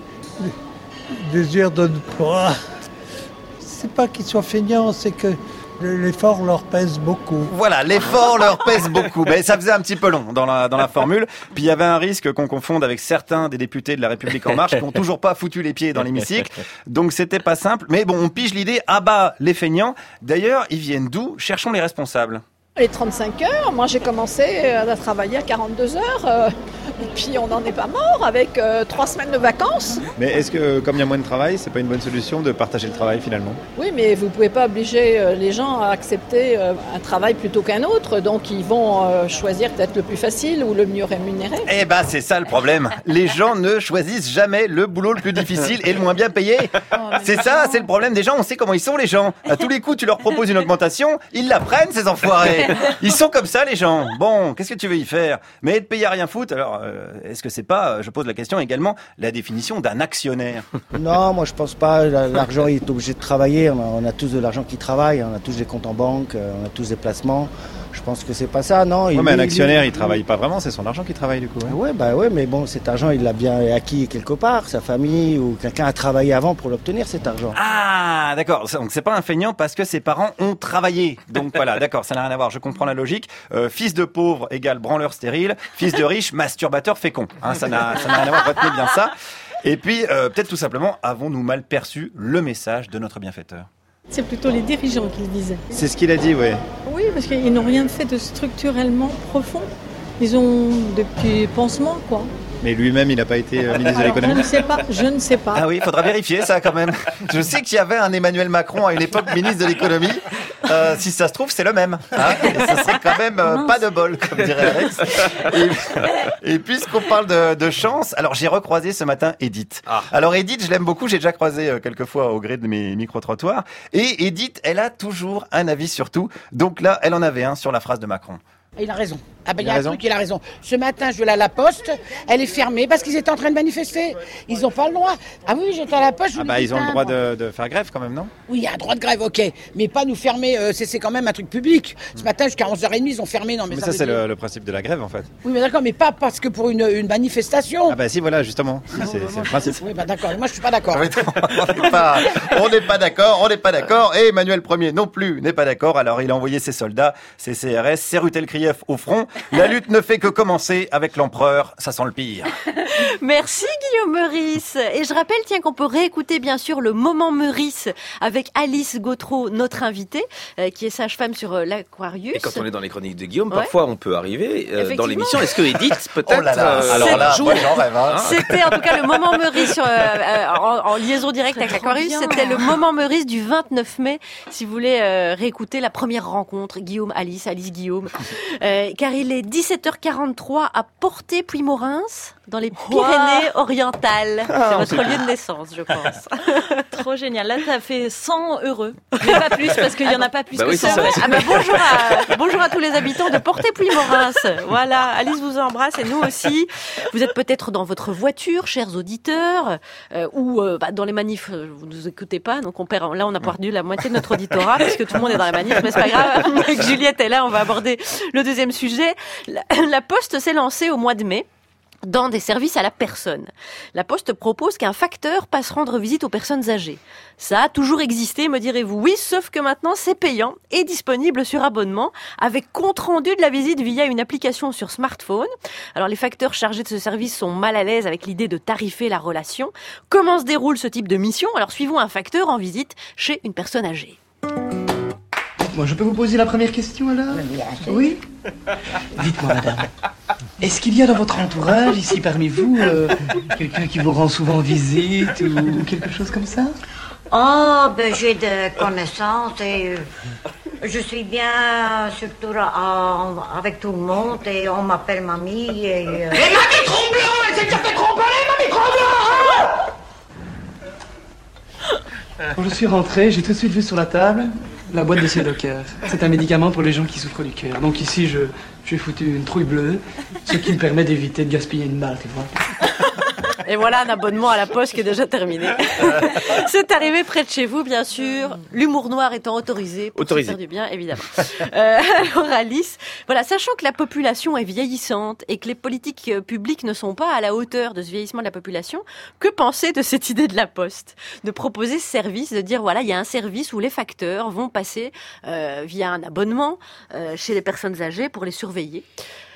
Speaker 20: de ne pas... C'est pas qu'ils soient feignants, c'est que l'effort leur pèse beaucoup.
Speaker 10: Voilà, l'effort leur pèse beaucoup. Mais ça faisait un petit peu long dans la formule. Puis il y avait un risque qu'on confonde avec certains des députés de La République En Marche qui n'ont toujours pas foutu les pieds dans l'hémicycle. Donc c'était pas simple. Mais bon, on pige l'idée, ah bah, les feignants. D'ailleurs, ils viennent d'où ? Cherchons les responsables.
Speaker 21: Les 35 heures, moi j'ai commencé à travailler à 42 heures, et puis on n'en est pas mort avec 3 semaines de vacances.
Speaker 10: Mais est-ce que, comme il y a moins de travail, c'est pas une bonne solution de partager le travail finalement ?
Speaker 21: Oui, mais vous pouvez pas obliger les gens à accepter un travail plutôt qu'un autre, donc ils vont choisir peut-être le plus facile ou le mieux rémunéré.
Speaker 10: Eh ben c'est ça le problème, les gens ne choisissent jamais le boulot le plus difficile et le moins bien payé. C'est ça, c'est le problème des gens, on sait comment ils sont les gens. À tous les coups, tu leur proposes une augmentation, ils la prennent ces enfoirés. Ils sont comme ça les gens. Bon, qu'est-ce que tu veux y faire ? Mais être payé à rien foutre, alors est-ce que c'est pas, je pose la question également, la définition d'un actionnaire ?
Speaker 22: Non, moi je pense pas. L'argent il est obligé de travailler. On a tous de l'argent qui travaille. On a tous des comptes en banque. On a tous des placements. Je pense que c'est pas ça, non.
Speaker 10: Ouais, mais un actionnaire, il travaille pas vraiment, c'est son argent qui travaille du coup. Hein.
Speaker 22: Ouais, mais bon, cet argent, il l'a bien acquis quelque part, sa famille ou quelqu'un a travaillé avant pour l'obtenir cet argent.
Speaker 10: Ah, d'accord. Donc c'est pas un feignant parce que ses parents ont travaillé. Donc voilà, d'accord, ça n'a rien à voir. Je comprends la logique. Fils de pauvre égale branleur stérile. Fils de riche, masturbateur fécond. Hein, ça n'a rien à voir. Retenez bien ça. Et puis peut-être tout simplement, avons-nous mal perçu le message de notre bienfaiteur ?
Speaker 23: C'est plutôt les dirigeants qui le disaient.
Speaker 10: C'est ce qu'il a dit, oui.
Speaker 23: Oui, parce qu'ils n'ont rien fait de structurellement profond. Ils ont des petits pansements, quoi.
Speaker 3: Mais lui-même, il n'a pas été ministre de l'économie.
Speaker 23: Je ne sais pas.
Speaker 10: Ah oui, il faudra vérifier ça quand même. Je sais qu'il y avait un Emmanuel Macron à une époque ministre de l'économie. Si ça se trouve, c'est le même. Hein, et ce serait quand même pas de bol, comme dirait Alex. Et puisqu'on parle de chance, alors j'ai recroisé ce matin Edith. Alors Edith, je l'aime beaucoup, j'ai déjà croisé quelques fois au gré de mes micro-trottoirs. Et Edith, elle a toujours un avis sur tout. Donc là, elle en avait un sur la phrase de Macron.
Speaker 4: Il a raison. Ah ben il y a un truc, il a raison. Ce matin, je vais aller à la poste, elle est fermée parce qu'ils étaient en train de manifester. Ils n'ont pas le droit. Ah oui, j'étais à la poste.
Speaker 3: Ils ont le droit de faire grève quand même, non?
Speaker 4: Oui, il y a un droit de grève, ok. Mais pas nous fermer, c'est quand même un truc public. Ce matin, jusqu'à 11h30, ils ont fermé. Non,
Speaker 3: mais ça c'est le principe de la grève en fait.
Speaker 4: Oui, mais d'accord, mais pas parce que pour une manifestation.
Speaker 3: Ah bah si, voilà, justement. C'est le principe.
Speaker 4: Oui, bah d'accord, moi je suis pas d'accord.
Speaker 10: On n'est pas d'accord. Et Emmanuel Ier non plus n'est pas d'accord. Alors il a envoyé ses soldats, ses CRS, ses Rutel-Krief au front. La lutte ne fait que commencer avec l'empereur, ça sent le pire.
Speaker 1: Merci Guillaume Meurice. Et je rappelle, tiens, qu'on peut réécouter bien sûr le moment Meurice avec Alice Gautreau, notre invitée, qui est sage-femme sur l'Aquarius.
Speaker 2: Et quand on est dans les chroniques de Guillaume, parfois on peut arriver dans l'émission. Est-ce que Edith peut-être
Speaker 10: alors là, moi j'en rêve. Hein.
Speaker 1: C'était en tout cas le moment Meurice en liaison directe avec l'Aquarius. C'était le moment Meurice du 29 mai. Si vous voulez réécouter la première rencontre, Guillaume-Alice, Alice-Guillaume. Car il est 17h43 à Portet-Puymorens, dans les Pyrénées-Orientales. C'est votre lieu de naissance, je pense.
Speaker 14: Trop génial. Là, ça fait 100 heureux. Mais pas plus, parce qu'il n'y en a pas plus que ça.
Speaker 1: Bonjour à tous les habitants de Portet-Puymorens. Voilà, Alice vous embrasse et nous aussi. Vous êtes peut-être dans votre voiture, chers auditeurs, ou dans les manifs, vous ne nous écoutez pas, donc on a perdu la moitié de notre auditorat, parce que tout le monde est dans la manif, mais c'est pas grave. Avec Juliette est là, on va aborder le deuxième sujet. La Poste s'est lancée au mois de mai dans des services à la personne. La Poste propose qu'un facteur passe rendre visite aux personnes âgées. Ça a toujours existé, me direz-vous. Oui, sauf que maintenant c'est payant et disponible sur abonnement, avec compte-rendu de la visite via une application sur smartphone. Alors les facteurs chargés de ce service sont mal à l'aise avec l'idée de tarifer la relation. Comment se déroule ce type de mission? Alors suivons un facteur en visite chez une personne âgée.
Speaker 5: Moi, je peux vous poser la première question alors? Oui. Dites-moi, madame, est-ce qu'il y a dans votre entourage, ici parmi vous, quelqu'un qui vous rend souvent visite ou quelque chose comme ça?
Speaker 8: Oh, ben j'ai des connaissances et je suis bien surtout avec tout le monde et on m'appelle mamie et...
Speaker 5: Mamie Tromblon! Elle s'est déjà fait tromper, Mamie Tromblon! Quand je suis rentré, j'ai tout de suite vu sur la table la boîte de Sédocker. C'est un médicament pour les gens qui souffrent du cœur. Donc ici, j'ai foutu une trouille bleue, ce qui me permet d'éviter de gaspiller une balle, tu vois.
Speaker 1: Et voilà un abonnement à la Poste qui est déjà terminé. C'est arrivé près de chez vous, bien sûr. L'humour noir étant autorisé pour se faire du bien, évidemment. Alors Alice, voilà, sachant que la population est vieillissante et que les politiques publiques ne sont pas à la hauteur de ce vieillissement de la population, que penser de cette idée de la Poste? De proposer ce service, de dire voilà, il y a un service où les facteurs vont passer via un abonnement chez les personnes âgées pour les surveiller.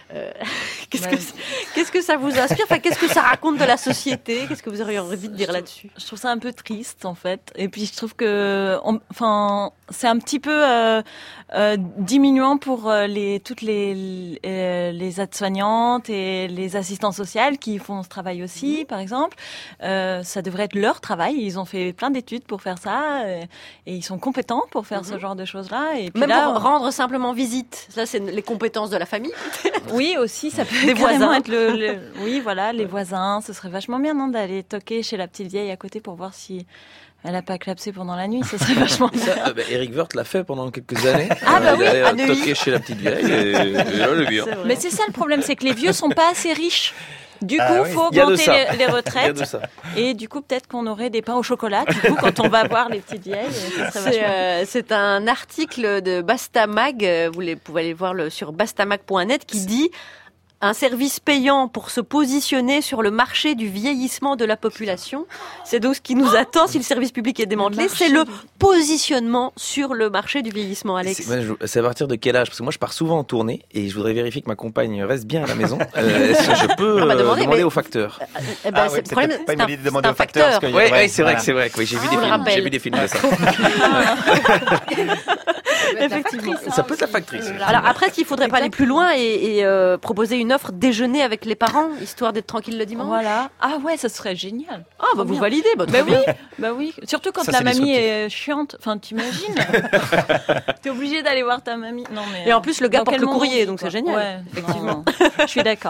Speaker 1: Qu'est-ce que ça vous inspire? Enfin, qu'est-ce que ça raconte de la société? Qu'est-ce que vous auriez envie de dire là-dessus?
Speaker 14: Je trouve ça un peu triste, en fait. Et puis, je trouve que, c'est un petit peu diminuant pour toutes les aides-soignantes et les assistantes sociales qui font ce travail aussi, par exemple. Ça devrait être leur travail. Ils ont fait plein d'études pour faire ça et ils sont compétents pour faire ce genre de choses-là. Et puis
Speaker 1: même là, pour rendre simplement visite. Ça, c'est les compétences de la famille.
Speaker 14: Oui, aussi, ça peut
Speaker 1: des voisins.
Speaker 14: Être oui, voilà, les voisins. Ce serait vachement bien, non, d'aller toquer chez la petite vieille à côté pour voir si elle n'a pas clapsé pendant la nuit. Ce serait vachement bien.
Speaker 2: Eric Woerth l'a fait pendant quelques années.
Speaker 1: Ah bah oui, à
Speaker 2: Neuilly. Toquer chez la petite vieille et là, le bien.
Speaker 14: Mais c'est ça le problème, c'est que les vieux sont pas assez riches. Du coup, il faut augmenter les retraites. Et du coup, peut-être qu'on aurait des pains au chocolat. Du coup, quand on va voir les petites vieilles,
Speaker 1: c'est un article de Bastamag. Vous pouvez aller voir sur bastamag.net qui dit un service payant pour se positionner sur le marché du vieillissement de la population. C'est donc ce qui nous attend si le service public est démantelé. C'est le positionnement sur le marché du vieillissement, Alex.
Speaker 2: C'est à partir de quel âge? Parce que moi, je pars souvent en tournée et je voudrais vérifier que ma compagne reste bien à la maison. Est-ce que je peux demander au facteur?
Speaker 10: C'est peut-être pas une bonne idée de demander au facteur.
Speaker 2: Oui, c'est vrai que j'ai vu des films de ça.
Speaker 1: Effectivement.
Speaker 2: Ça peut être la factrice.
Speaker 1: Alors après, est-ce qu'il faudrait pas aller plus loin et proposer une offre déjeuner avec les parents, histoire d'être tranquille le dimanche?
Speaker 14: Voilà. Ah ouais, ça serait génial.
Speaker 1: Ah bah vous validez, bah,
Speaker 14: Bah
Speaker 1: très bien.
Speaker 14: oui, bah oui. Surtout quand
Speaker 2: Ça,
Speaker 14: la
Speaker 2: c'est
Speaker 14: mamie
Speaker 2: disruptif.
Speaker 14: est chiante. Enfin, t'imagines? T'es obligé d'aller voir ta mamie. Non mais.
Speaker 1: Et en plus, le gars
Speaker 14: dans
Speaker 1: porte
Speaker 14: quel
Speaker 1: le
Speaker 14: monde
Speaker 1: courrier,
Speaker 14: on vit,
Speaker 1: donc
Speaker 14: quoi.
Speaker 1: c'est génial.
Speaker 14: Ouais, effectivement. Je suis d'accord.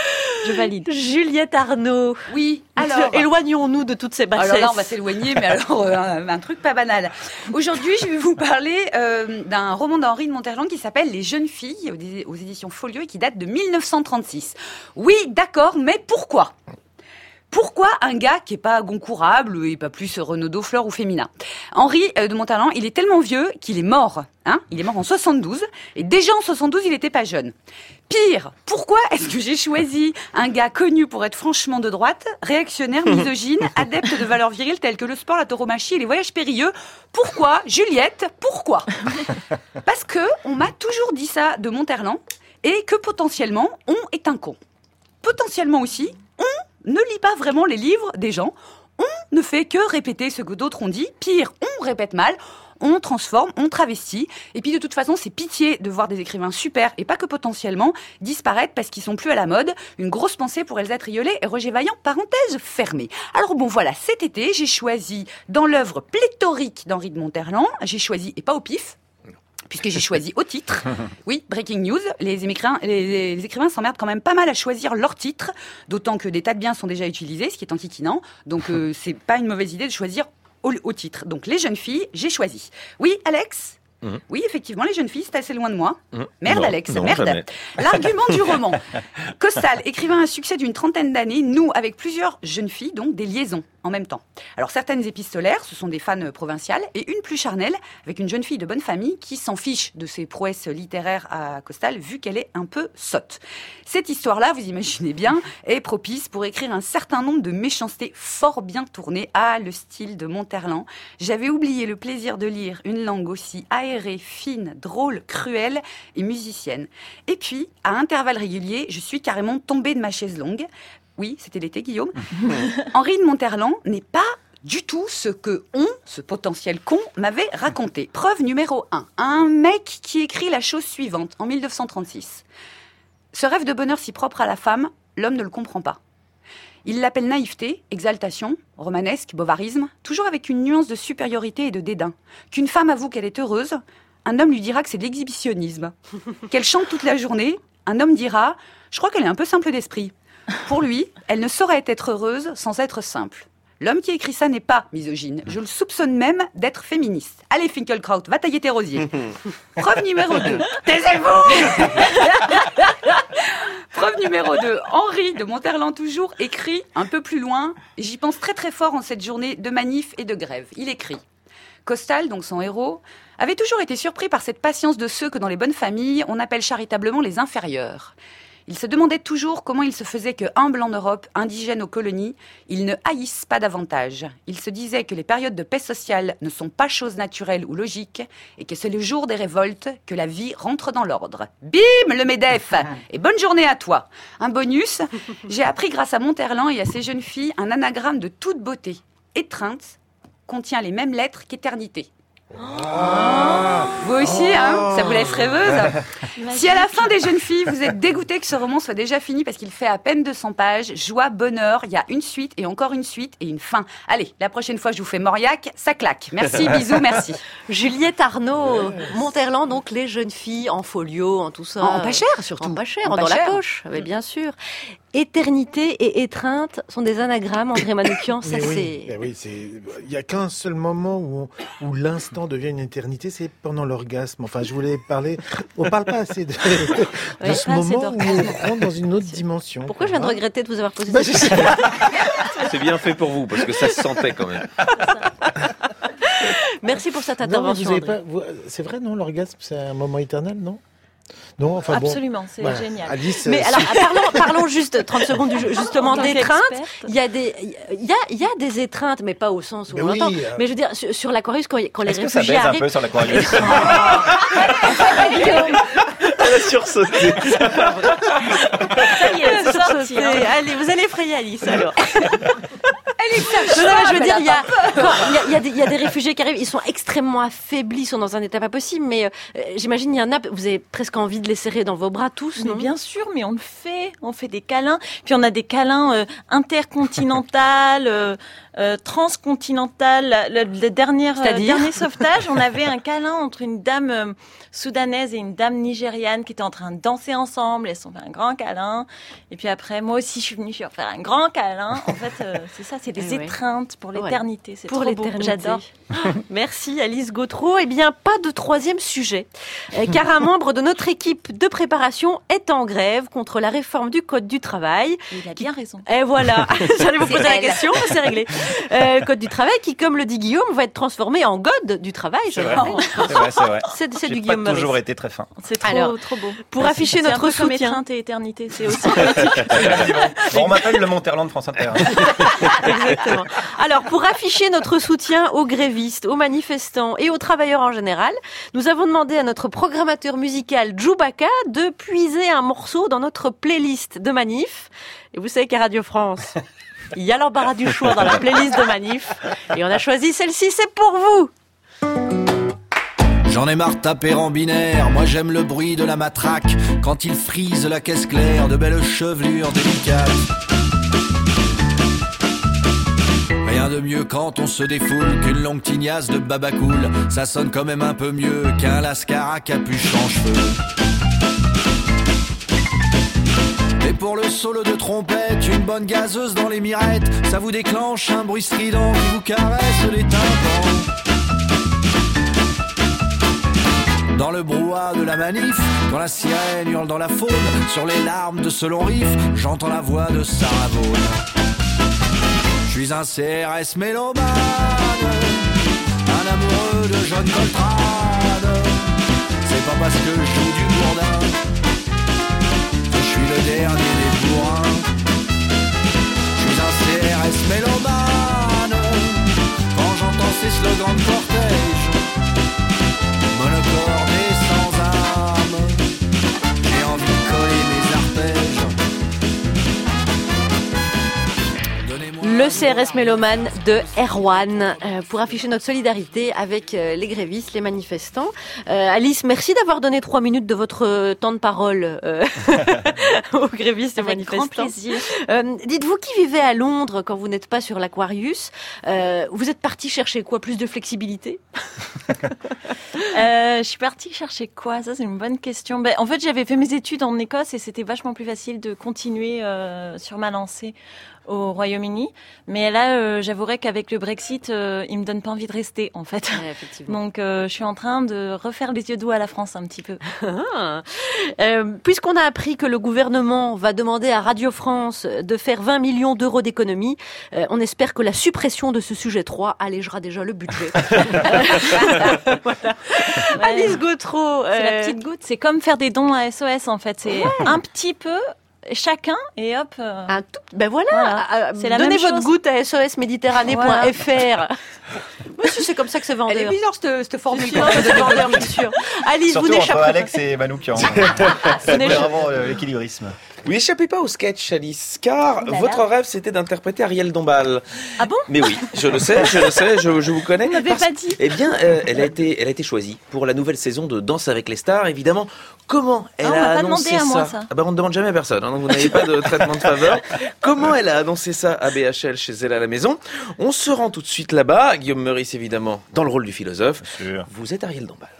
Speaker 14: Je valide.
Speaker 1: Juliette Arnaud.
Speaker 6: Oui, alors...
Speaker 1: Éloignons-nous de toutes ces bassesses.
Speaker 6: Alors là, on va s'éloigner, mais alors un truc pas banal. Aujourd'hui, je vais vous parler d'un roman d'Henri de Monterland qui s'appelle Les Jeunes Filles, aux éditions Folio, et qui date de 1936. Oui, d'accord, mais pourquoi ? Pourquoi un gars qui est pas goncourable et pas plus Renaudot, Fleur ou Féminin ? Henri de Monterland, il est tellement vieux qu'il est mort. Il est mort en 72, et déjà en 72, il était pas jeune. Pire, pourquoi est-ce que j'ai choisi un gars connu pour être franchement de droite, réactionnaire, misogyne, adepte de valeurs viriles telles que le sport, la tauromachie et les voyages périlleux ? Pourquoi, Juliette, pourquoi ? Parce que on m'a toujours dit ça de Monterland, et que potentiellement, on est un con. Potentiellement aussi, on ne lit pas vraiment les livres des gens, on ne fait que répéter ce que d'autres ont dit, pire, on répète mal, on transforme, on travestit, et puis de toute façon, c'est pitié de voir des écrivains super, et pas que potentiellement, disparaître parce qu'ils sont plus à la mode. Une grosse pensée pour Elsa Triolet et Roger Vaillant, parenthèse fermée. Alors bon, voilà, cet été, j'ai choisi, dans l'œuvre pléthorique d'Henri de Monterland, j'ai choisi, et pas au pif, puisque j'ai choisi au titre. Oui, breaking news, les écrivains s'emmerdent quand même pas mal à choisir leur titre, d'autant que des tas de biens sont déjà utilisés, ce qui est enquiquinant, donc c'est pas une mauvaise idée de choisir au titre. Donc les jeunes filles, j'ai choisi. Oui, Alex ? Oui, effectivement, les jeunes filles, c'est assez loin de moi. Merde,
Speaker 2: Non,
Speaker 6: Alex,
Speaker 2: non,
Speaker 6: merde.
Speaker 2: jamais.
Speaker 6: L'argument du roman. Costal, écrivain à succès d'une trentaine d'années, noue avec plusieurs jeunes filles, donc des liaisons en même temps. Alors certaines épistolaires, ce sont des fans provinciales, et une plus charnelle, avec une jeune fille de bonne famille qui s'en fiche de ses prouesses littéraires à Costal, vu qu'elle est un peu sotte. Cette histoire-là, vous imaginez bien, est propice pour écrire un certain nombre de méchancetés fort bien tournées à le style de Monterland. J'avais oublié le plaisir de lire une langue aussi aérée, fine, drôle, cruelle et musicienne. Et puis, à intervalles réguliers, je suis carrément tombée de ma chaise longue. Oui, c'était l'été, Guillaume. Henri de Monterland n'est pas du tout ce que ce potentiel con, m'avait raconté. Preuve numéro 1. Un mec qui écrit la chose suivante, en 1936. Ce rêve de bonheur si propre à la femme, l'homme ne le comprend pas. Il l'appelle naïveté, exaltation, romanesque, bovarisme, toujours avec une nuance de supériorité et de dédain. Qu'une femme avoue qu'elle est heureuse, un homme lui dira que c'est de l'exhibitionnisme. Qu'elle chante toute la journée, un homme dira « Je crois qu'elle est un peu simple d'esprit ». Pour lui, elle ne saurait être heureuse sans être simple. L'homme qui écrit ça n'est pas misogyne. Je le soupçonne même d'être féministe. Allez, Finkelkraut, va tailler tes rosiers. Preuve numéro 2. Taisez-vous. Preuve numéro 2. Henri de Monterland toujours écrit un peu plus loin. J'y pense très très fort en cette journée de manif et de grève. Il écrit « Costal, donc son héros, avait toujours été surpris par cette patience de ceux que dans les bonnes familles, on appelle charitablement les inférieurs. Il se demandait toujours comment il se faisait que, humble en Europe, indigène aux colonies, ils ne haïssent pas davantage. Il se disait que les périodes de paix sociale ne sont pas choses naturelles ou logiques et que c'est le jour des révoltes que la vie rentre dans l'ordre. Bim, le MEDEF. Et bonne journée à toi. Un bonus, j'ai appris grâce à Monterland et à ses jeunes filles un anagramme de toute beauté. Étreinte contient les mêmes lettres qu'éternité. Vous aussi, hein, ça vous laisse rêveuse. Si à la fin des jeunes filles, vous êtes dégoûté que ce roman soit déjà fini parce qu'il fait à peine 200 pages, joie, bonheur, il y a une suite et encore une suite et une fin. Allez, la prochaine fois, je vous fais Mauriac, ça claque. Merci, bisous, merci.
Speaker 1: Juliette Arnaud, Monterland, donc les jeunes filles en folio, en tout ça.
Speaker 6: En pas cher, surtout.
Speaker 1: En pas cher,
Speaker 6: En
Speaker 1: dans
Speaker 6: pas
Speaker 1: la
Speaker 6: cher.
Speaker 1: poche, mais bien sûr. Éternité et étreinte sont des anagrammes, André Manoukian, ça
Speaker 9: Mais oui,
Speaker 1: c'est...
Speaker 9: ben oui, il y a qu'un seul moment où l'instant devient une éternité, c'est pendant l'orgasme. Enfin, je voulais parler. On parle pas assez de
Speaker 1: Ouais,
Speaker 9: ce
Speaker 1: pas assez
Speaker 9: moment où
Speaker 1: d'orgasme.
Speaker 9: on rentre dans une autre dimension.
Speaker 1: Pourquoi je viens de regretter de vous avoir posé
Speaker 9: Bah,
Speaker 1: cette
Speaker 9: je sais
Speaker 1: question?
Speaker 2: C'est bien fait pour vous, parce que ça se sentait quand même.
Speaker 1: Merci pour cette
Speaker 9: Non, mais
Speaker 1: intervention,
Speaker 9: vous avez
Speaker 1: André.
Speaker 9: pas, c'est vrai, non, l'orgasme, c'est un moment éternel, non? Non, enfin bon.
Speaker 14: Absolument, c'est
Speaker 9: Voilà.
Speaker 14: génial.
Speaker 9: Alice,
Speaker 1: Mais alors, parlons juste 30 secondes justement
Speaker 14: En tant
Speaker 1: d'étreinte.
Speaker 14: qu'experte.
Speaker 1: Il y a des étreintes, mais pas au sens où
Speaker 9: Mais
Speaker 1: on
Speaker 9: oui,
Speaker 1: l'entend. Mais je veux dire, sur l'Aquarius, quand les
Speaker 10: Est-ce que ça
Speaker 1: réfugiés
Speaker 10: baise un
Speaker 1: arrivent...
Speaker 10: peu sur l'Aquarius?
Speaker 2: Elle a sursauté.
Speaker 14: Ça y est, c'est sorti.
Speaker 1: Allez, vous allez effrayer Alice alors.
Speaker 6: Elle est
Speaker 1: Je veux dire, il y a des réfugiés qui arrivent, ils sont extrêmement affaiblis, ils sont dans un état pas possible, mais j'imagine il y en a, vous avez presque envie de les serrer dans vos bras tous, non?
Speaker 14: Mais bien sûr, mais on le fait. On fait des câlins. Puis on a des câlins intercontinentales, transcontinentales. Le dernier sauvetage, on avait un câlin entre une dame soudanaise et une dame nigériane qui étaient en train de danser ensemble. Elles se sont fait un grand câlin. Et puis après, moi aussi, je suis venue faire un grand câlin. En fait, c'est ça, c'est des étreintes pour l'éternité. C'est
Speaker 1: pour
Speaker 14: trop beau. J'adore.
Speaker 1: Merci Alice Gautreau. Eh bien, pas de troisième sujet, car un membre de notre équipe de préparation est en grève contre la réforme du Code du travail.
Speaker 14: Il a bien raison.
Speaker 1: Et voilà, j'allais vous poser la question, mais c'est réglé. Code du travail qui, comme le dit Guillaume, va être transformé en God du travail.
Speaker 10: C'est vrai.
Speaker 1: C'est du
Speaker 10: J'ai
Speaker 1: Guillaume
Speaker 10: pas toujours
Speaker 1: Meurice.
Speaker 10: été très fin.
Speaker 14: C'est trop beau.
Speaker 1: Pour afficher notre
Speaker 14: soutien.
Speaker 1: soutien.
Speaker 14: Étreinte et éternité, c'est aussi poétique.
Speaker 10: Bon, on m'appelle le Monterland de France Inter.
Speaker 1: Exactement. Alors, pour afficher notre soutien aux grévistes, aux manifestants et aux travailleurs en général, nous avons demandé à notre programmateur musical Djoubaka de puiser un morceau dans notre playlist de manif. Et vous savez qu'à Radio France, il y a l'embarras du choix dans la playlist de manif. Et on a choisi celle-ci, c'est pour vous.
Speaker 7: J'en ai marre de taper en binaire, moi j'aime le bruit de la matraque quand il frise la caisse claire, de belles chevelures délicates. Rien de mieux quand on se défoule qu'une longue tignasse de babacool. Ça sonne quand même un peu mieux qu'un lascar à capuche en cheveux. Et pour le solo de trompette, une bonne gazeuse dans les mirettes, ça vous déclenche un bruit strident qui vous caresse les tympans. Dans le brouhaha de la manif, quand la sirène hurle dans la faune, sur les larmes de ce long riff, j'entends la voix de Sarah Vaughan. Je suis un CRS mélomane, un amoureux de John Coltrane. C'est pas parce que je joue du bourdin que je suis le dernier des bourrins. Je suis un CRS mélomane, quand j'entends ces slogans de cortège. Monocorde et sans âme, j'ai envie de coller mes arpèges.
Speaker 1: Le CRS Mélomane de Erwan pour afficher notre solidarité avec les grévistes, les manifestants. Alice, merci d'avoir donné 3 minutes de votre temps de parole aux grévistes et manifestants.
Speaker 14: Avec grand plaisir.
Speaker 1: Dites-vous qui vivez à Londres quand vous n'êtes pas sur l'Aquarius, vous êtes parti chercher quoi? Plus de flexibilité?
Speaker 14: Je suis partie chercher quoi? Ça, c'est une bonne question. En fait, j'avais fait mes études en Écosse et c'était vachement plus facile de continuer sur ma lancée au Royaume-Uni. Mais là, j'avouerais qu'avec le Brexit, il me donne pas envie de rester, en fait.
Speaker 1: Ouais, effectivement.
Speaker 14: Donc, je suis en train de refaire les yeux doux à la France un petit peu.
Speaker 1: Puisqu'on a appris que le gouvernement va demander à Radio France de faire 20 millions d'euros d'économies, on espère que la suppression de ce sujet 3 allégera déjà le budget. Voilà.
Speaker 14: Ouais.
Speaker 1: Alice Gautreau.
Speaker 14: C'est la petite goutte. C'est comme faire des dons à SOS, en fait. C'est un petit peu chacun et hop.
Speaker 1: Ben voilà.
Speaker 14: C'est la
Speaker 1: Donnez
Speaker 14: même
Speaker 1: votre
Speaker 14: chose.
Speaker 1: goutte à sosméditerranée.fr. Moi, c'est comme ça que c'est vendeur.
Speaker 6: Elle est bizarre cette formule.
Speaker 1: C'est vendeur, bien sûr. Alice,
Speaker 10: Surtout
Speaker 1: vous
Speaker 10: entre
Speaker 1: n'échappez
Speaker 10: Alex et Manoukian. C'est vraiment l'équilibrisme.
Speaker 2: Vous n'échappez pas au sketch, Alice, car
Speaker 14: Oulala.
Speaker 2: votre rêve, c'était d'interpréter Ariel Dombal.
Speaker 14: Ah bon?
Speaker 2: Mais oui, je le sais, je vous connais.
Speaker 14: Vous m'avez pas dit.
Speaker 2: Eh bien, elle a été choisie pour la nouvelle saison de Danse avec les stars, évidemment. Comment elle
Speaker 14: on
Speaker 2: a
Speaker 14: m'a pas
Speaker 2: annoncé
Speaker 14: demandé à moi, ça.
Speaker 2: Ah ben, on ne demande jamais à personne, hein, donc vous n'avez pas de traitement de faveur. Comment elle a annoncé ça à BHL chez elle à la maison? On se rend tout de suite là-bas. Guillaume Meurice, évidemment, dans le rôle du philosophe. Vous êtes Ariel Dombal.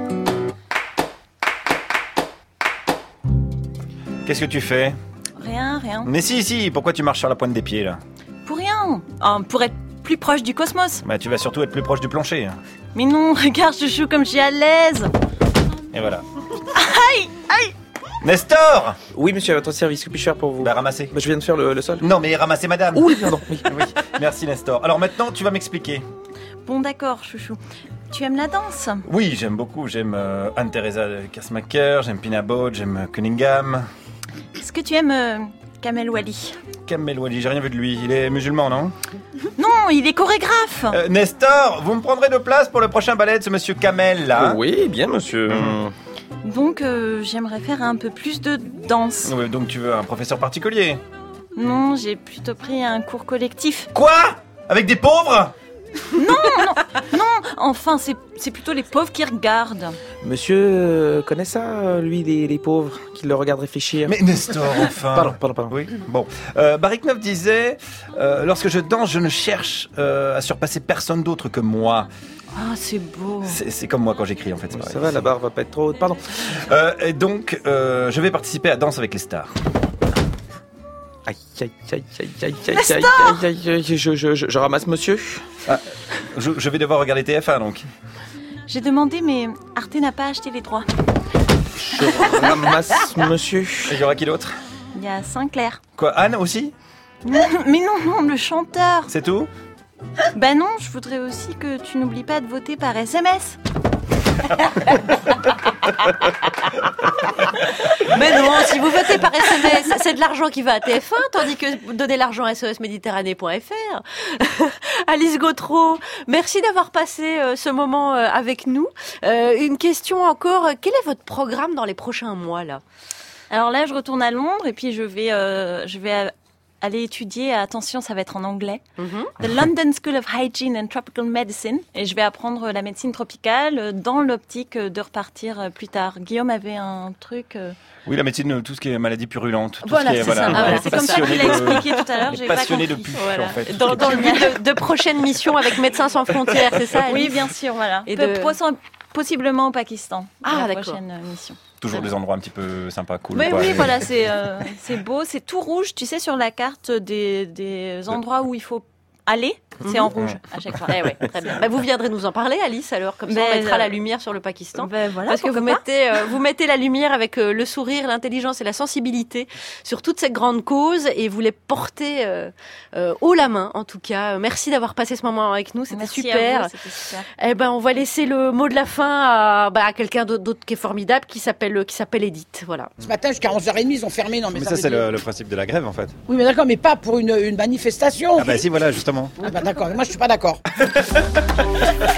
Speaker 10: Qu'est-ce que tu fais?
Speaker 14: Rien.
Speaker 10: Mais si, pourquoi tu marches sur la pointe des pieds, là?
Speaker 14: Pour rien. Pour être plus proche du cosmos.
Speaker 10: Bah, tu vas surtout être plus proche du plancher.
Speaker 14: Mais non, regarde, chouchou, comme je suis à l'aise.
Speaker 10: Et voilà.
Speaker 14: Aïe!
Speaker 10: Nestor!
Speaker 2: Oui, monsieur, à votre service, que puis-je faire pour vous?
Speaker 10: Bah, ramasser.
Speaker 2: Bah, je viens de faire le sol.
Speaker 10: Non, mais ramasser madame.
Speaker 2: Oui, pardon. Oui.
Speaker 10: Merci, Nestor. Alors maintenant, tu vas m'expliquer.
Speaker 14: Bon, d'accord, chouchou. Tu aimes la danse?
Speaker 10: Oui, j'aime beaucoup. J'aime Anne-Theresa Kersmacher, j'aime Pina Bausch, j'aime Cunningham.
Speaker 14: Est-ce que tu aimes Kamel Wally?
Speaker 10: Kamel Wally, j'ai rien vu de lui. Il est musulman, non?
Speaker 14: Non, il est chorégraphe.
Speaker 10: Nestor, vous me prendrez de place pour le prochain ballet de ce monsieur Kamel, là?
Speaker 2: Oui, bien, monsieur.
Speaker 14: Donc j'aimerais faire un peu plus de danse.
Speaker 10: Ouais, donc tu veux un professeur particulier?
Speaker 14: Non, j'ai plutôt pris un cours collectif.
Speaker 10: Quoi? Avec des pauvres?
Speaker 14: Non, enfin c'est plutôt les pauvres qui regardent.
Speaker 2: Monsieur connaît ça, lui, les pauvres, qui le regardent réfléchir.
Speaker 10: Mais Nestor, enfin.
Speaker 2: Pardon.
Speaker 10: Oui, bon. Bariknov disait, lorsque je danse, je ne cherche à surpasser personne d'autre que moi.
Speaker 14: Ah, c'est beau.
Speaker 10: C'est comme moi quand j'écris, en fait. C'est
Speaker 2: ça va, la barre va pas être trop haute, pardon.
Speaker 10: Et donc, je vais participer à Danse avec les stars.
Speaker 2: Aïe, je ramasse monsieur.
Speaker 10: Ah, je vais devoir regarder TF1 donc.
Speaker 14: J'ai demandé, mais Arte n'a pas acheté les droits.
Speaker 2: Je ramasse monsieur.
Speaker 10: Et il y aura qui d'autre?
Speaker 14: Il y a Sinclair.
Speaker 10: Quoi, Anne aussi?
Speaker 14: Non, mais non, le chanteur.
Speaker 10: C'est tout?
Speaker 14: Bah non, je voudrais aussi que tu n'oublies pas de voter par SMS.
Speaker 1: Mais non, si vous votez par SMS, c'est de l'argent qui va à TF1, tandis que donner l'argent à SOSméditerranée.fr. Alice Gautreau, merci d'avoir passé ce moment avec nous. Une question encore, quel est votre programme dans les prochains mois là?
Speaker 14: Alors là, je retourne à Londres et puis je vais aller étudier, attention, ça va être en anglais, The London School of Hygiene and Tropical Medicine. Et je vais apprendre la médecine tropicale dans l'optique de repartir plus tard. Guillaume avait un truc...
Speaker 10: Oui, la médecine, tout ce qui est maladie purulente. Tout
Speaker 14: voilà,
Speaker 10: ce qui est,
Speaker 14: c'est ça.
Speaker 10: voilà,
Speaker 14: C'est comme ça qu'il a expliqué tout à l'heure. J'ai
Speaker 10: passionné
Speaker 14: pas
Speaker 10: de
Speaker 14: compris.
Speaker 10: puce,
Speaker 14: Voilà.
Speaker 10: en fait.
Speaker 1: Dans le but de prochaines missions avec Médecins sans frontières, c'est ça, Alice?
Speaker 14: Oui, bien sûr, voilà.
Speaker 1: Et
Speaker 14: possiblement au Pakistan.
Speaker 1: Ah,
Speaker 14: la
Speaker 1: d'accord.
Speaker 14: prochaine mission.
Speaker 10: Toujours des endroits un petit peu sympas, cool.
Speaker 14: Oui,
Speaker 10: quoi.
Speaker 14: oui, voilà, c'est beau, c'est tout rouge. Tu sais, sur la carte des endroits où il faut aller, c'est en rouge à chaque fois.
Speaker 1: Eh ouais, très bien. Bah, vous viendrez nous en parler, Alice, alors, comme ça on mettra la lumière sur le Pakistan.
Speaker 14: Voilà,
Speaker 1: parce que vous mettez la lumière avec le sourire, l'intelligence et la sensibilité sur toutes ces grandes causes et vous les portez haut la main, en tout cas. Merci d'avoir passé ce moment avec nous, c'était
Speaker 14: Merci
Speaker 1: super.
Speaker 14: à vous, c'était super.
Speaker 1: Eh ben, on va laisser le mot de la fin à quelqu'un d'autre qui est formidable, qui s'appelle Edith. Voilà.
Speaker 4: Ce matin, jusqu'à 11h30, ils ont fermé. Non, mais
Speaker 3: ça, c'est le principe de la grève, en fait.
Speaker 4: Oui, mais d'accord, mais pas pour une manifestation.
Speaker 3: Ah bah si, voilà, justement.
Speaker 4: Ah bah d'accord, moi je suis pas d'accord.